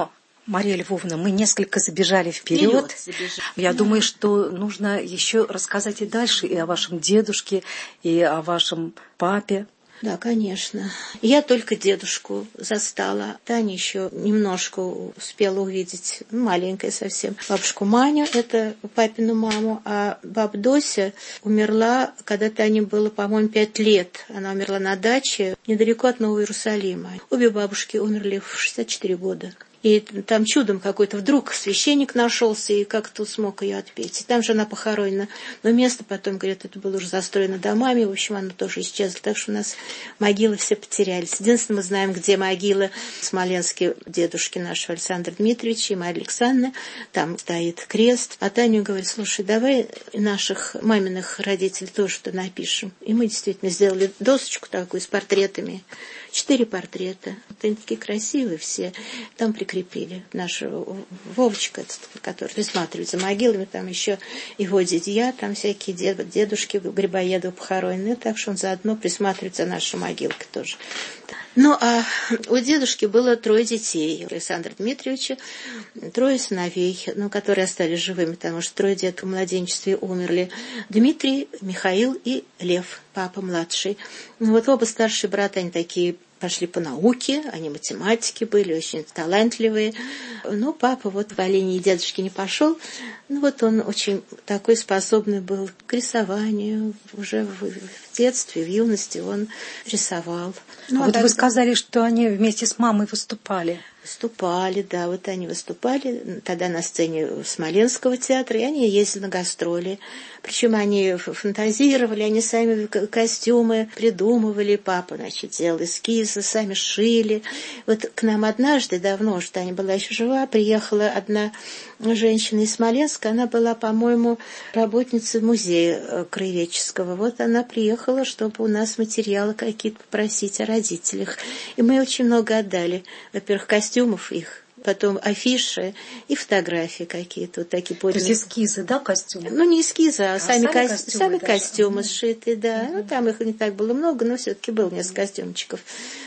Мария Львовна, мы несколько забежали вперед. вперед Я да. думаю, что нужно еще рассказать и дальше, и о вашем дедушке, и о вашем папе. Да, конечно. Я только дедушку застала. Таня еще немножко успела увидеть, маленькая совсем, бабушку Маню, это папину маму, а баба Дося умерла, когда Тане было, по-моему, пять лет. Она умерла на даче недалеко от Нового Иерусалима. Обе бабушки умерли в шестьдесят четыре года. И там чудом какой-то вдруг священник нашелся и как-то смог ее отпеть. И там же она похоронена. Но место потом, говорят, это было уже застроено домами. В общем, оно тоже исчезло. Так что у нас могилы все потерялись. Единственное, мы знаем, где могила Смоленский дедушки нашего Александра Дмитриевича и Марьи Александровны. Там стоит крест. А Таня говорит, слушай, давай наших маминых родителей тоже что напишем. И мы действительно сделали досочку такую с портретами. Четыре портрета. Вот они такие красивые все. Там прикрепили. Наш Вовочка, который присматривает за могилами, там еще его дядья, там всякие дед, дедушки Грибоедова похоронены, так что он заодно присматривает за нашей могилкой тоже. Ну, а у дедушки было трое детей. У Александра Дмитриевича трое сыновей, ну, которые остались живыми, потому что трое деток в младенчестве умерли. Дмитрий, Михаил и Лев, папа младший. Ну, вот оба старшие брата, они такие пошли по науке, они математики были, очень талантливые. Но папа вот по линии дедушки не пошел. Ну вот он очень такой способный был к рисованию. Уже в, в детстве, в юности он рисовал. Ну, а вот тогда... вы сказали, что они вместе с мамой выступали. Выступали, да, вот они выступали тогда на сцене Смоленского театра, и они ездили на гастроли. Причем они фантазировали, они сами костюмы придумывали, папа, значит, делал эскизы, сами шили. Вот к нам однажды, давно, что Таня была еще жива, приехала одна женщина из Смоленска, она была, по-моему, работницей музея краеведческого. Вот она приехала, чтобы у нас материалы какие-то попросить о родителях. И мы очень много отдали. Во-первых, костюмов их, потом афиши и фотографии какие-то вот такие подлинные. То есть эскизы, да, костюмы? Ну, не эскизы, а, а сами, сами костюмы, сами костюмы сшиты, да. Mm-hmm. Ну, там их не так было много, но все-таки было несколько костюмчиков.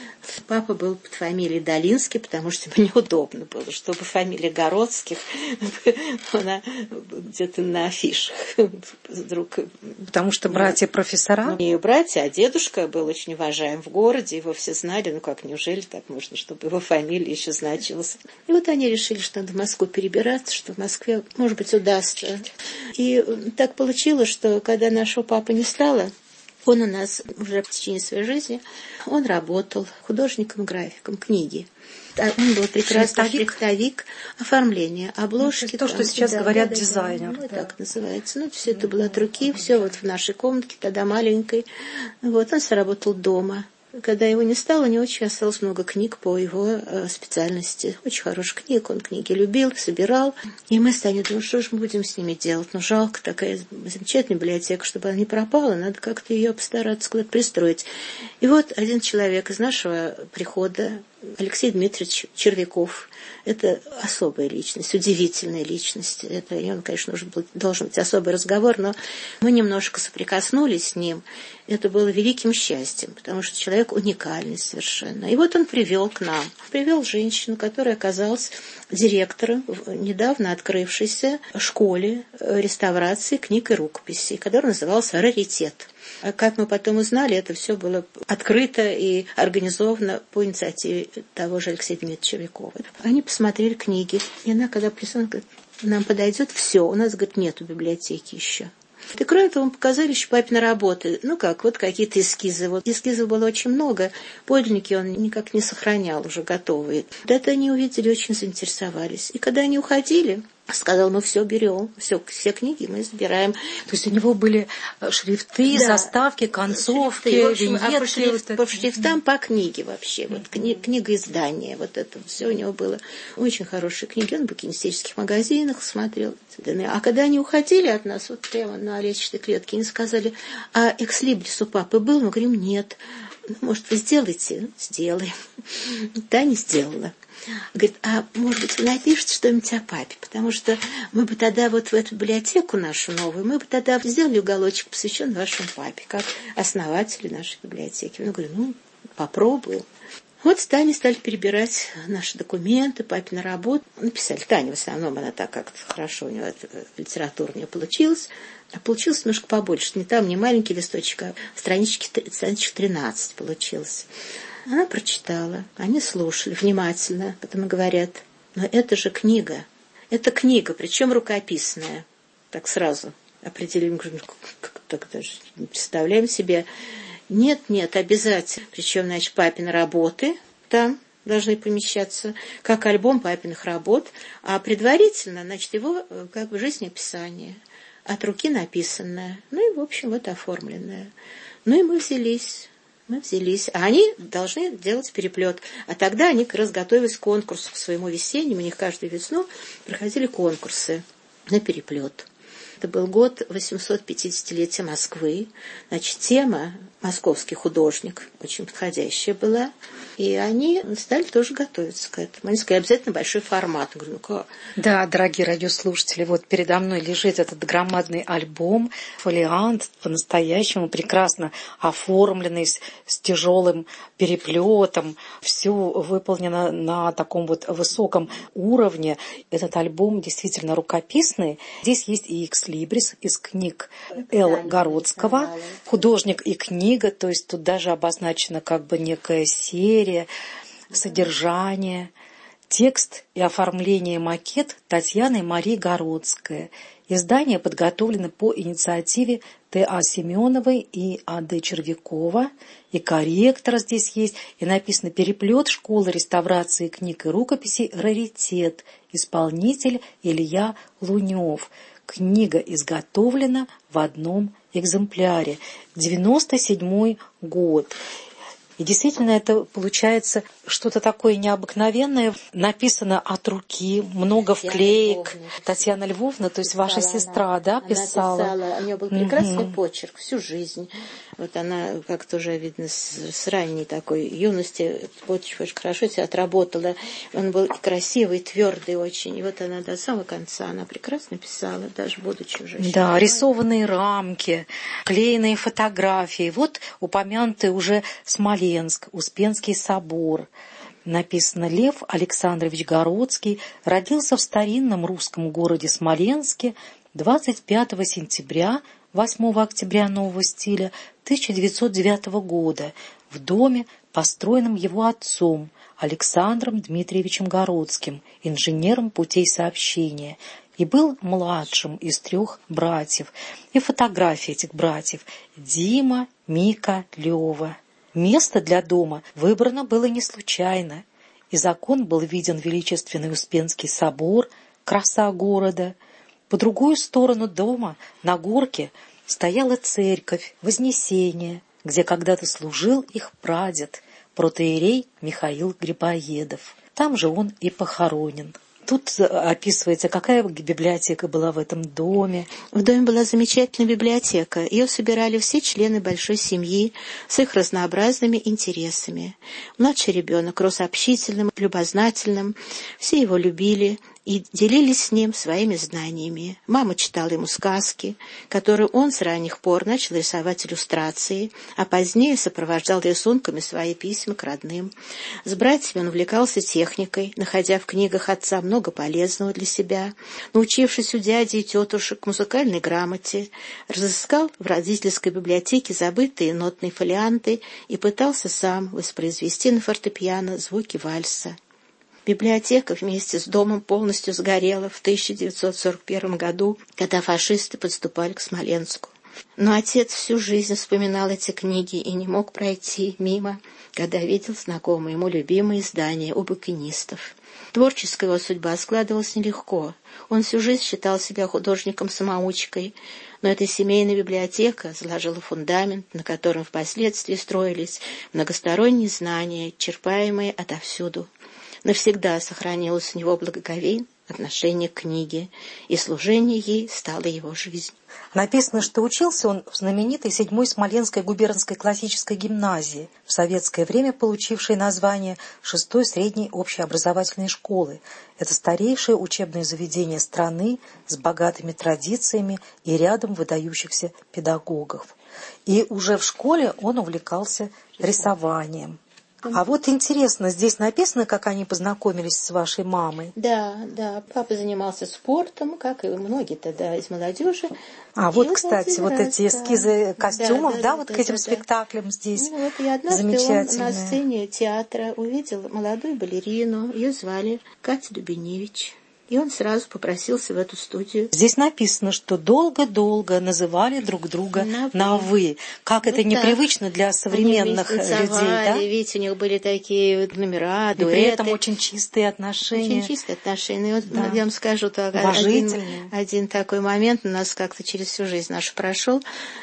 Папа был под фамилией Долинский, потому что ему неудобно было, чтобы фамилия Городских она где-то на афишах вдруг. Потому что братья профессора? Ну, не братья, а дедушка был очень уважаем в городе, его все знали, ну как, неужели так можно, чтобы его фамилия еще значилась. И вот они решили, что надо в Москву перебираться, что в Москве, может быть, удастся. И так получилось, что когда нашего папы не стало, он у нас уже в течение своей жизни, он работал художником-графиком, книги. Он был прекрасный шрифтовик, шрифтовик оформление, обложки. Ну, то, что сейчас да, говорят да, дизайнер. Да, ну, да. Так называется. Ну, все это было от руки, все вот в нашей комнатке, тогда маленькой. Вот, он сработал дома. Когда его не стало, у него очень осталось много книг по его э, специальности. Очень хороших книг, он книги любил, собирал. И мы с Таней думали, что же мы будем с ними делать? Ну, жалко, такая замечательная библиотека, чтобы она не пропала, надо как-то ее постараться куда-то пристроить. И вот один человек из нашего прихода, Алексей Дмитриевич Червяков, это особая личность, удивительная личность. Это, и он, конечно, должен быть, должен быть особый разговор, но мы немножко соприкоснулись с ним. Это было великим счастьем, потому что человек уникальный совершенно. И вот он привел к нам, привел женщину, которая оказалась директором в недавно открывшейся школе реставрации книг и рукописей, которая называлась «Раритет». Как мы потом узнали, это все было открыто и организовано по инициативе того же Алексея Дмитриевича Червякова. Они посмотрели книги, и она, когда прислала, говорит, нам подойдет все, у нас, говорит, нету библиотеки еще. И кроме того, мы показали еще папины работы. Ну как, вот какие-то эскизы. Вот эскизов было очень много. Подлинники он никак не сохранял уже готовые. Это они увидели, очень заинтересовались. И когда они уходили, сказал, мы все берем, все, все книги мы забираем. То есть у него были шрифты, да, заставки, концовки, шрифты. В общем, виньетки. А по, шрифт, вот по шрифтам, по книге вообще. Вот кни, книга издания, вот это все у него было. Очень хорошие книги. Он в букинистических магазинах смотрел. А когда они уходили от нас, вот прямо на лестничной клетке, они сказали, а экслибрис у папы был? Мы говорим, нет. Ну, может, вы сделаете? Ну, сделаем. Да, не сделала. Говорит, а может быть, вы напишите что-нибудь о папе, потому что мы бы тогда вот в эту библиотеку нашу новую, мы бы тогда сделали уголочек, посвящен вашему папе, как основателю нашей библиотеки. Я говорю, ну, попробую. Вот стали, стали перебирать наши документы, папины работы. Написали. Таня в основном, она так как-то хорошо, у нее литература у нее получилась. А получилось немножко побольше. Не там, не маленький листочек, а странички, страничек тринадцать получилось. Она прочитала, они слушали внимательно. Потом говорят, но это же книга. Это книга, причем рукописная. Так сразу определили. Как так даже не представляем себе. Нет, нет, обязательно. Причем, значит, папины работы там должны помещаться, как альбом папиных работ, а предварительно, значит, его как бы жизнеописание. От руки написанное. Ну и, в общем, вот оформленное. Ну и мы взялись. Мы взялись. А они должны делать переплет. А тогда они как раз готовились к конкурсу, к своему весеннему. У них каждую весну проходили конкурсы на переплет. Это был год восьмисотпятидесятилетия Москвы. Значит, тема «Московский художник» очень подходящая была. И они стали тоже готовиться к этому. Они сказали, обязательно большой формат. Я говорю, ну как? Да, дорогие радиослушатели, вот передо мной лежит этот громадный альбом, фолиант, по-настоящему прекрасно оформленный, с, с тяжелым переплетом. Все выполнено на таком вот высоком уровне. Этот альбом действительно рукописный. Здесь есть и экслибрис из книг Л. Городского, художник и книга, то есть тут даже обозначена как бы некая серия, содержание, текст и оформление макет Татьяны Марии Городской. Издание подготовлено по инициативе Т А Семеновой и А Д Червякова, и корректор здесь есть, и написано «Переплет школы реставрации книг и рукописей «Раритет», исполнитель Илья Лунев. Книга изготовлена в одном экземпляре. девяносто седьмой год. И действительно, это получается что-то такое необыкновенное. Написано от руки, много Татьяна вклеек. Львовна. Татьяна Львовна, то есть писала ваша сестра, она, да, писала? Она писала, у нее был прекрасный угу. почерк всю жизнь. Вот она, как-то уже видно, с, с ранней такой юности почерк очень хорошо себя отработала. Он был и красивый, и твердый очень. И вот она до самого конца, она прекрасно писала, даже будучи уже. Да, рисованные рамки, клеенные фотографии. Вот упомянутый уже Смоленск, Успенский собор. Написано, Лев Александрович Городский родился в старинном русском городе Смоленске двадцать пятого сентября, восьмого октября нового стиля тысяча девятьсот девятого года в доме, построенном его отцом Александром Дмитриевичем Городским, инженером путей сообщения, и был младшим из трех братьев. И фотографии этих братьев – Дима, Мика, Лёва. Место для дома выбрано было не случайно. Из окон был виден величественный Успенский собор, краса города. По другую сторону дома, на горке, стояла церковь Вознесения, где когда-то служил их прадед, протоиерей Михаил Грибоедов. Там же он и похоронен. Тут описывается, какая библиотека была в этом доме. В доме была замечательная библиотека. Ее собирали все члены большой семьи с их разнообразными интересами. Младший ребенок рос общительным, любознательным. Все его любили и делились с ним своими знаниями. Мама читала ему сказки, которые он с ранних пор начал рисовать иллюстрации, а позднее сопровождал рисунками свои письма к родным. С братьями он увлекался техникой, находя в книгах отца много полезного для себя. Научившись у дяди и тетушек музыкальной грамоте, разыскал в родительской библиотеке забытые нотные фолианты и пытался сам воспроизвести на фортепиано звуки вальса. Библиотека вместе с домом полностью сгорела в тысяча девятьсот сорок первом году, когда фашисты подступали к Смоленску. Но отец всю жизнь вспоминал эти книги и не мог пройти мимо, когда видел знакомые ему любимые издания у букинистов. Творческая его судьба складывалась нелегко. Он всю жизнь считал себя художником-самоучкой, но эта семейная библиотека заложила фундамент, на котором впоследствии строились многосторонние знания, черпаемые отовсюду. Навсегда сохранилось у него благоговейное отношение к книге, и служение ей стало его жизнью. Написано, что учился он в знаменитой седьмой Смоленской губернской классической гимназии, в советское время получившей название шестой средней общеобразовательной школы. Это старейшее учебное заведение страны с богатыми традициями и рядом выдающихся педагогов. И уже в школе он увлекался рисованием. А вот интересно, здесь написано, как они познакомились с вашей мамой? Да, да. Папа занимался спортом, как и многие тогда из молодежи. А и вот, кстати, вот эти эскизы да. костюмов, да, да, да вот да, к этим да, спектаклям здесь. Ну, вот и однажды он на сцене театра увидел молодую балерину, ее звали Катя Дубиневич. И он сразу попросился в эту студию. Здесь написано, что долго-долго называли друг друга на, на «вы». Как вот это так. Непривычно для современных людей, да? Ведь у них были такие номера, дуэты. И при этом очень чистые отношения. Очень чистые отношения. Вот да. я вам скажу, так, один, один такой момент у нас как-то через всю жизнь нашу прошел.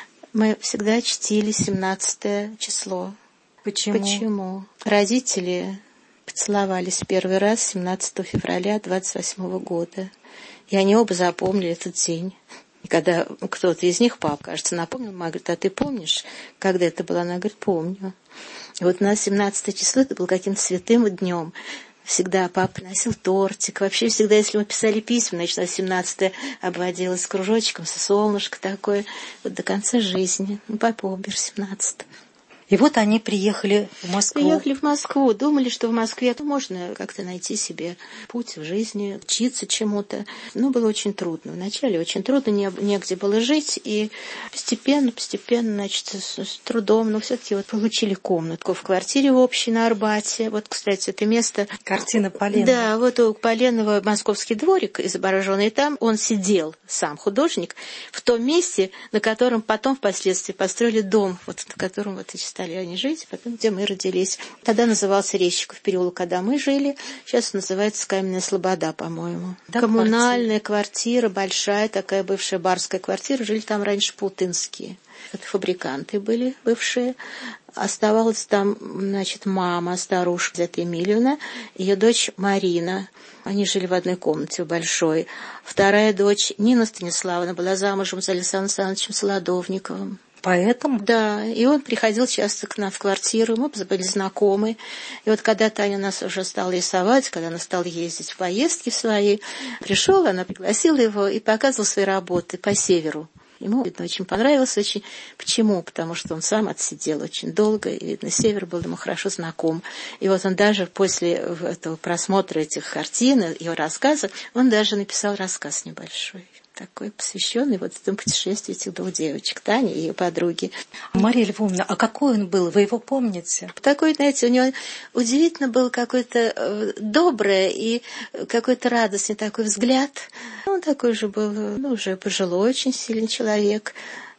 Мы всегда чтили семнадцатое число. Почему? Почему? Родители поцеловались первый раз семнадцатого февраля двадцать восьмого года. И они оба запомнили этот день. И когда кто-то из них, пап, кажется, напомнил, мама говорит, а ты помнишь, когда это было? Она говорит, помню. И вот у нас семнадцатое число, это было каким-то святым днем. Всегда папа приносил тортик. Вообще всегда, если мы писали письма, значит, семнадцатое обводилось кружочком, со солнышко такое. Вот до конца жизни. Ну, папа умер семнадцатого. И вот они приехали в Москву. Приехали в Москву, думали, что в Москве можно как-то найти себе путь в жизни, учиться чему-то. Но было очень трудно. Вначале очень трудно, не, негде было жить. И постепенно, постепенно, значит, с, с трудом, но все-таки вот получили комнатку в квартире общей на Арбате. Вот, кстати, это место... Картина Поленова. Да, вот у Поленова московский дворик изображенный. Там он сидел, сам художник, в том месте, на котором потом впоследствии построили дом, вот на котором вот и стали они жить, потом где мы родились. Тогда назывался Резчиков переулок, когда мы жили. Сейчас называется Каменная Слобода, по-моему. Да, коммунальная квартира. квартира, большая такая бывшая барская квартира. Жили там раньше паутынские. Это фабриканты были бывшие. Оставалась там, значит, мама, старушка Зета Емельевна, ее дочь Марина. Они жили в одной комнате большой. Вторая дочь Нина Станиславовна была замужем за Александром Александровичем Солодовниковым. Поэтому? Да, и он приходил часто к нам в квартиру, мы были знакомы. И вот когда Таня нас уже стала рисовать, когда она стала ездить в поездки свои, пришел, она пригласила его и показывала свои работы по северу. Ему, видно, очень понравилось. Очень. Почему? Потому что он сам отсидел очень долго, и, видно, север был ему хорошо знаком. И вот он даже после этого просмотра этих картин, его рассказа, он даже написал рассказ небольшой. Такой, посвященный вот этому путешествию этих двух девочек, Тани и ее подруги. Мария Львовна, а какой он был? Вы его помните? Такой, знаете, у него удивительно был какой-то э, добрый и какой-то радостный такой взгляд. Он такой же был, ну, уже пожилой очень сильный человек,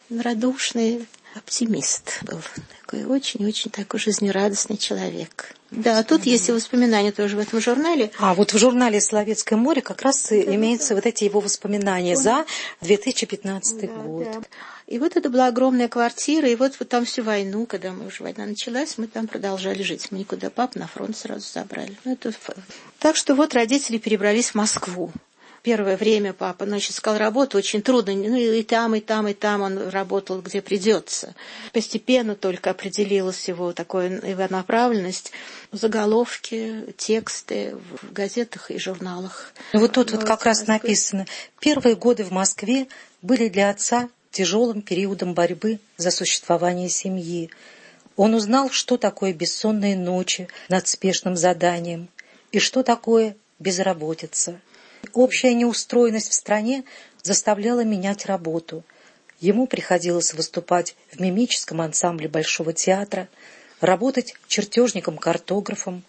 радушный, оптимист был. Такой очень-очень такой жизнерадостный человек. Да, тут есть и воспоминания тоже в этом журнале. А вот в журнале «Соловецкое море» как раз да, имеются да. вот эти его воспоминания Он... за две тысячи пятнадцатый да, год. Да. И вот это была огромная квартира, и вот, вот там всю войну, когда мы уже война началась, мы там продолжали жить. Мы никуда, папу на фронт сразу забрали. Ну, это... Так что вот родители перебрались в Москву. Первое время папа, значит, искал работу, очень трудно, ну и там, и там, и там он работал, где придется. Постепенно только определилась его такая его направленность, заголовки, тексты в газетах и журналах. Ну вот тут вот, вот как раз написано, первые годы в Москве были для отца тяжелым периодом борьбы за существование семьи. Он узнал, что такое бессонные ночи над спешным заданием и что такое безработица. Общая неустроенность в стране заставляла менять работу. Ему приходилось выступать в мимическом ансамбле Большого театра, работать чертежником-картографом,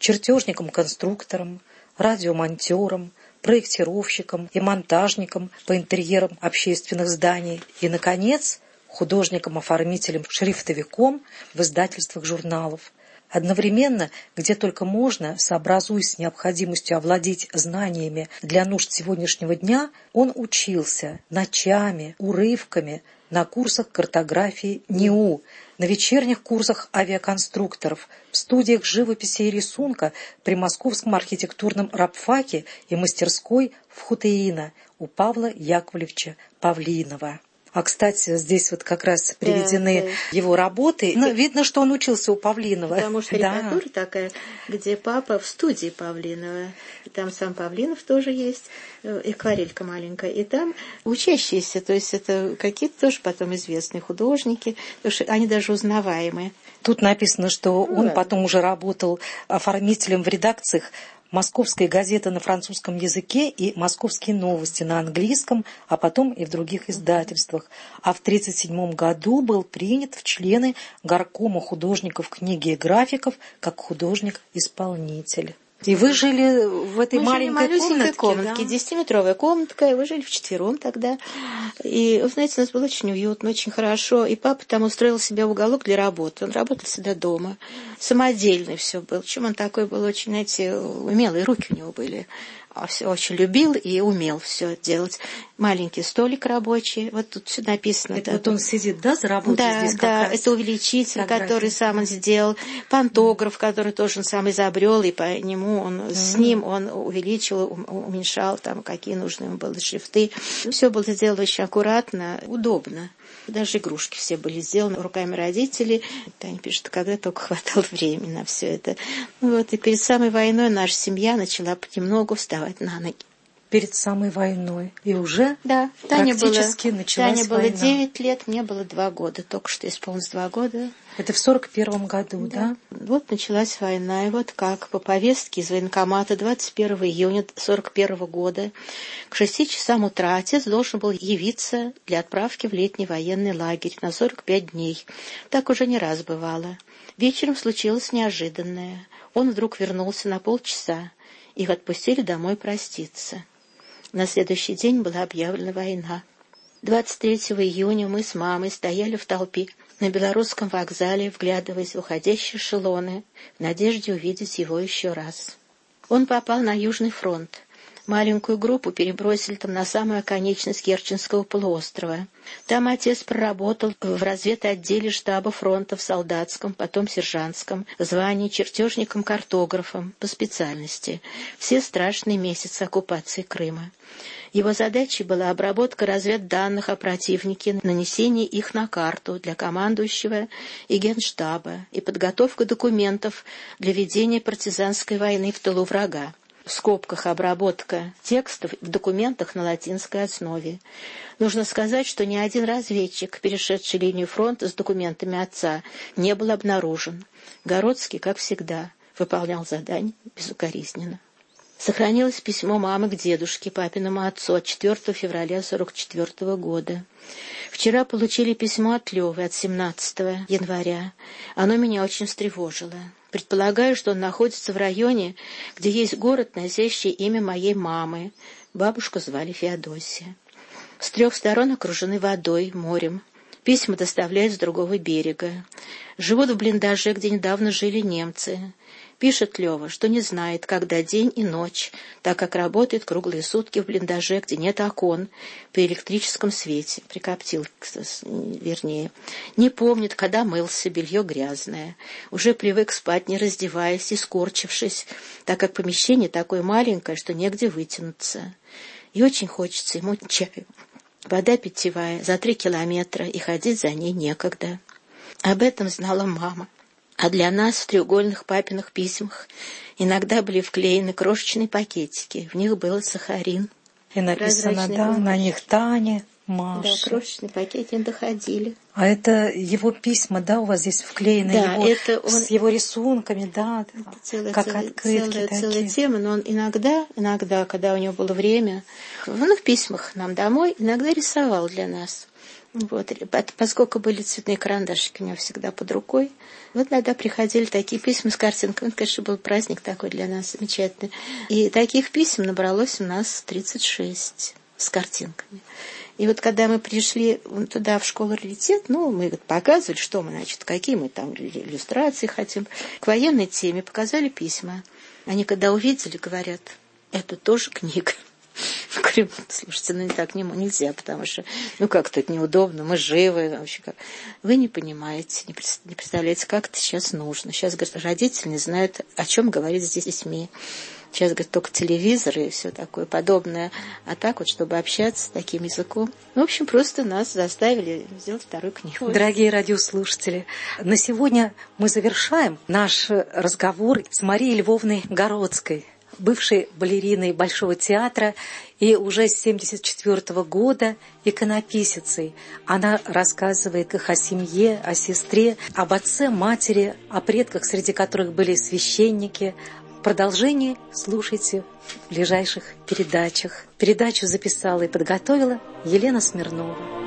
чертежником-конструктором, радиомонтером, проектировщиком и монтажником по интерьерам общественных зданий и, наконец, художником-оформителем-шрифтовиком в издательствах журналов. Одновременно, где только можно, сообразуясь с необходимостью овладеть знаниями для нужд сегодняшнего дня, он учился ночами, урывками на курсах картографии НИУ, на вечерних курсах авиаконструкторов, в студиях живописи и рисунка при Московском архитектурном рабфаке и мастерской в Хутеино у Павла Яковлевича Павлинова. А, кстати, здесь вот как раз приведены да, да. его работы. Ну, видно, что он учился у Павлинова. Потому что да. репертура такая, где папа в студии Павлинова. И там сам Павлинов тоже есть, акварелька маленькая. И там учащиеся, то есть это какие-то тоже потом известные художники, потому что они даже узнаваемые. Тут написано, что ну, он да. потом уже работал оформителем в редакциях «Московская газета» на французском языке и «Московские новости» на английском, а потом и в других издательствах. А в тридцать седьмом году был принят в члены горкома художников книги и графиков как художник-исполнитель. И вы жили в этой Мы маленькой жили комнатке, комнатке, да? десятиметровая комнатка, и вы жили вчетвером тогда. И, вы знаете, у нас было очень уютно, очень хорошо. И папа там устроил себе уголок для работы. Он работал всегда дома. Самодельный все был. Чем он такой был, очень, знаете, умелые руки у него были. Все очень любил и умел все делать. Маленький столик рабочий, вот тут все написано. Это да, вот он сидит, да, за работой да, здесь как да, раз? Это увеличитель, который сам он сделал, пантограф, который тоже он сам изобрел, и по нему он, mm-hmm. с ним он увеличил, уменьшал, там, какие нужны ему были шрифты. Все было сделано очень аккуратно, удобно. Даже игрушки все были сделаны руками родителей. Таня пишет, когда только хватало времени на все это. Вот, и перед самой войной наша семья начала понемногу вставать на ноги. Перед самой войной. И уже да, Таня практически было, началась Тане было война. девять лет, мне было два года. Только что исполнилось два года. Это в сорок первом году, да. да? Вот началась война. И вот как по повестке из военкомата двадцать первого июня сорок первого года к шести часам утра отец должен был явиться для отправки в летний военный лагерь на сорок пять дней. Так уже не раз бывало. Вечером случилось неожиданное. Он вдруг вернулся на полчаса. Их отпустили домой проститься. На следующий день была объявлена война. двадцать третьего июня мы с мамой стояли в толпе на Белорусском вокзале, вглядываясь в уходящие эшелоны, в надежде увидеть его еще раз. Он попал на Южный фронт. Маленькую группу перебросили там на самую оконечность Керченского полуострова. Там отец проработал в разведотделе штаба фронта в солдатском, потом сержантском, звании чертежником-картографом по специальности. Все страшные месяцы оккупации Крыма. Его задачей была обработка разведданных о противнике, нанесение их на карту для командующего и генштаба и подготовка документов для ведения партизанской войны в тылу врага. В скобках обработка текстов в документах на латинской основе. Нужно сказать, что ни один разведчик, перешедший линию фронта с документами отца, не был обнаружен. Городский, как всегда, выполнял задание безукоризненно. Сохранилось письмо мамы к дедушке, папиному отцу, от четвёртого февраля сорок четвёртого года. Вчера получили письмо от Лёвы от семнадцатого января. Оно меня очень встревожило. Предполагаю, что он находится в районе, где есть город, носящий имя моей мамы. Бабушку звали Феодосия. С трех сторон окружены водой, морем. Письма доставляют с другого берега. Живут в блиндаже, где недавно жили немцы. Пишет Лёва, что не знает, когда день и ночь, так как работает круглые сутки в блиндаже, где нет окон, при электрическом свете, при коптилке, вернее. Не помнит, когда мылся, белье грязное. Уже привык спать, не раздеваясь и скорчившись, так как помещение такое маленькое, что негде вытянуться. И очень хочется ему чаю. Вода питьевая за три километра, и ходить за ней некогда. Об этом знала мама. А для нас в треугольных папиных письмах иногда были вклеены крошечные пакетики. В них был сахарин. И написано, да, на них Таня, Маша. Да, крошечные пакетики доходили. А это его письма, да, у вас здесь вклеены, да, его, это он... с его рисунками, да, это целая, как целая, открытки целая, такие. Целая тема, но он иногда, иногда, когда у него было время, ну, в письмах нам домой, иногда рисовал для нас. Вот, поскольку были цветные карандашики у него всегда под рукой, вот иногда приходили такие письма с картинками. Это, конечно, был праздник такой для нас замечательный. И таких писем набралось у нас тридцать шесть с картинками. И вот когда мы пришли туда, в школу раритет, ну, мы показывали, что мы, значит, какие мы там иллюстрации хотим. К военной теме показали письма. Они, когда увидели, говорят, это тоже книга. говорю, слушайте, ну так не, нельзя, потому что, ну как-то это неудобно, мы живы. Вообще, как. Вы не понимаете, не представляете, как это сейчас нужно. Сейчас, говорит, родители не знают, о чем говорить с детьми. Сейчас, говорит, только телевизор и все такое подобное. А так вот, чтобы общаться таким языком. В общем, просто нас заставили сделать вторую книгу. Дорогие радиослушатели, на сегодня мы завершаем наш разговор с Марией Львовной Городской, бывшей балериной Большого театра и уже с семьдесят четвёртого года иконописицей. Она рассказывает их о семье, о сестре, об отце, матери, о предках, среди которых были священники. Продолжение слушайте в ближайших передачах. Передачу записала и подготовила Елена Смирнова.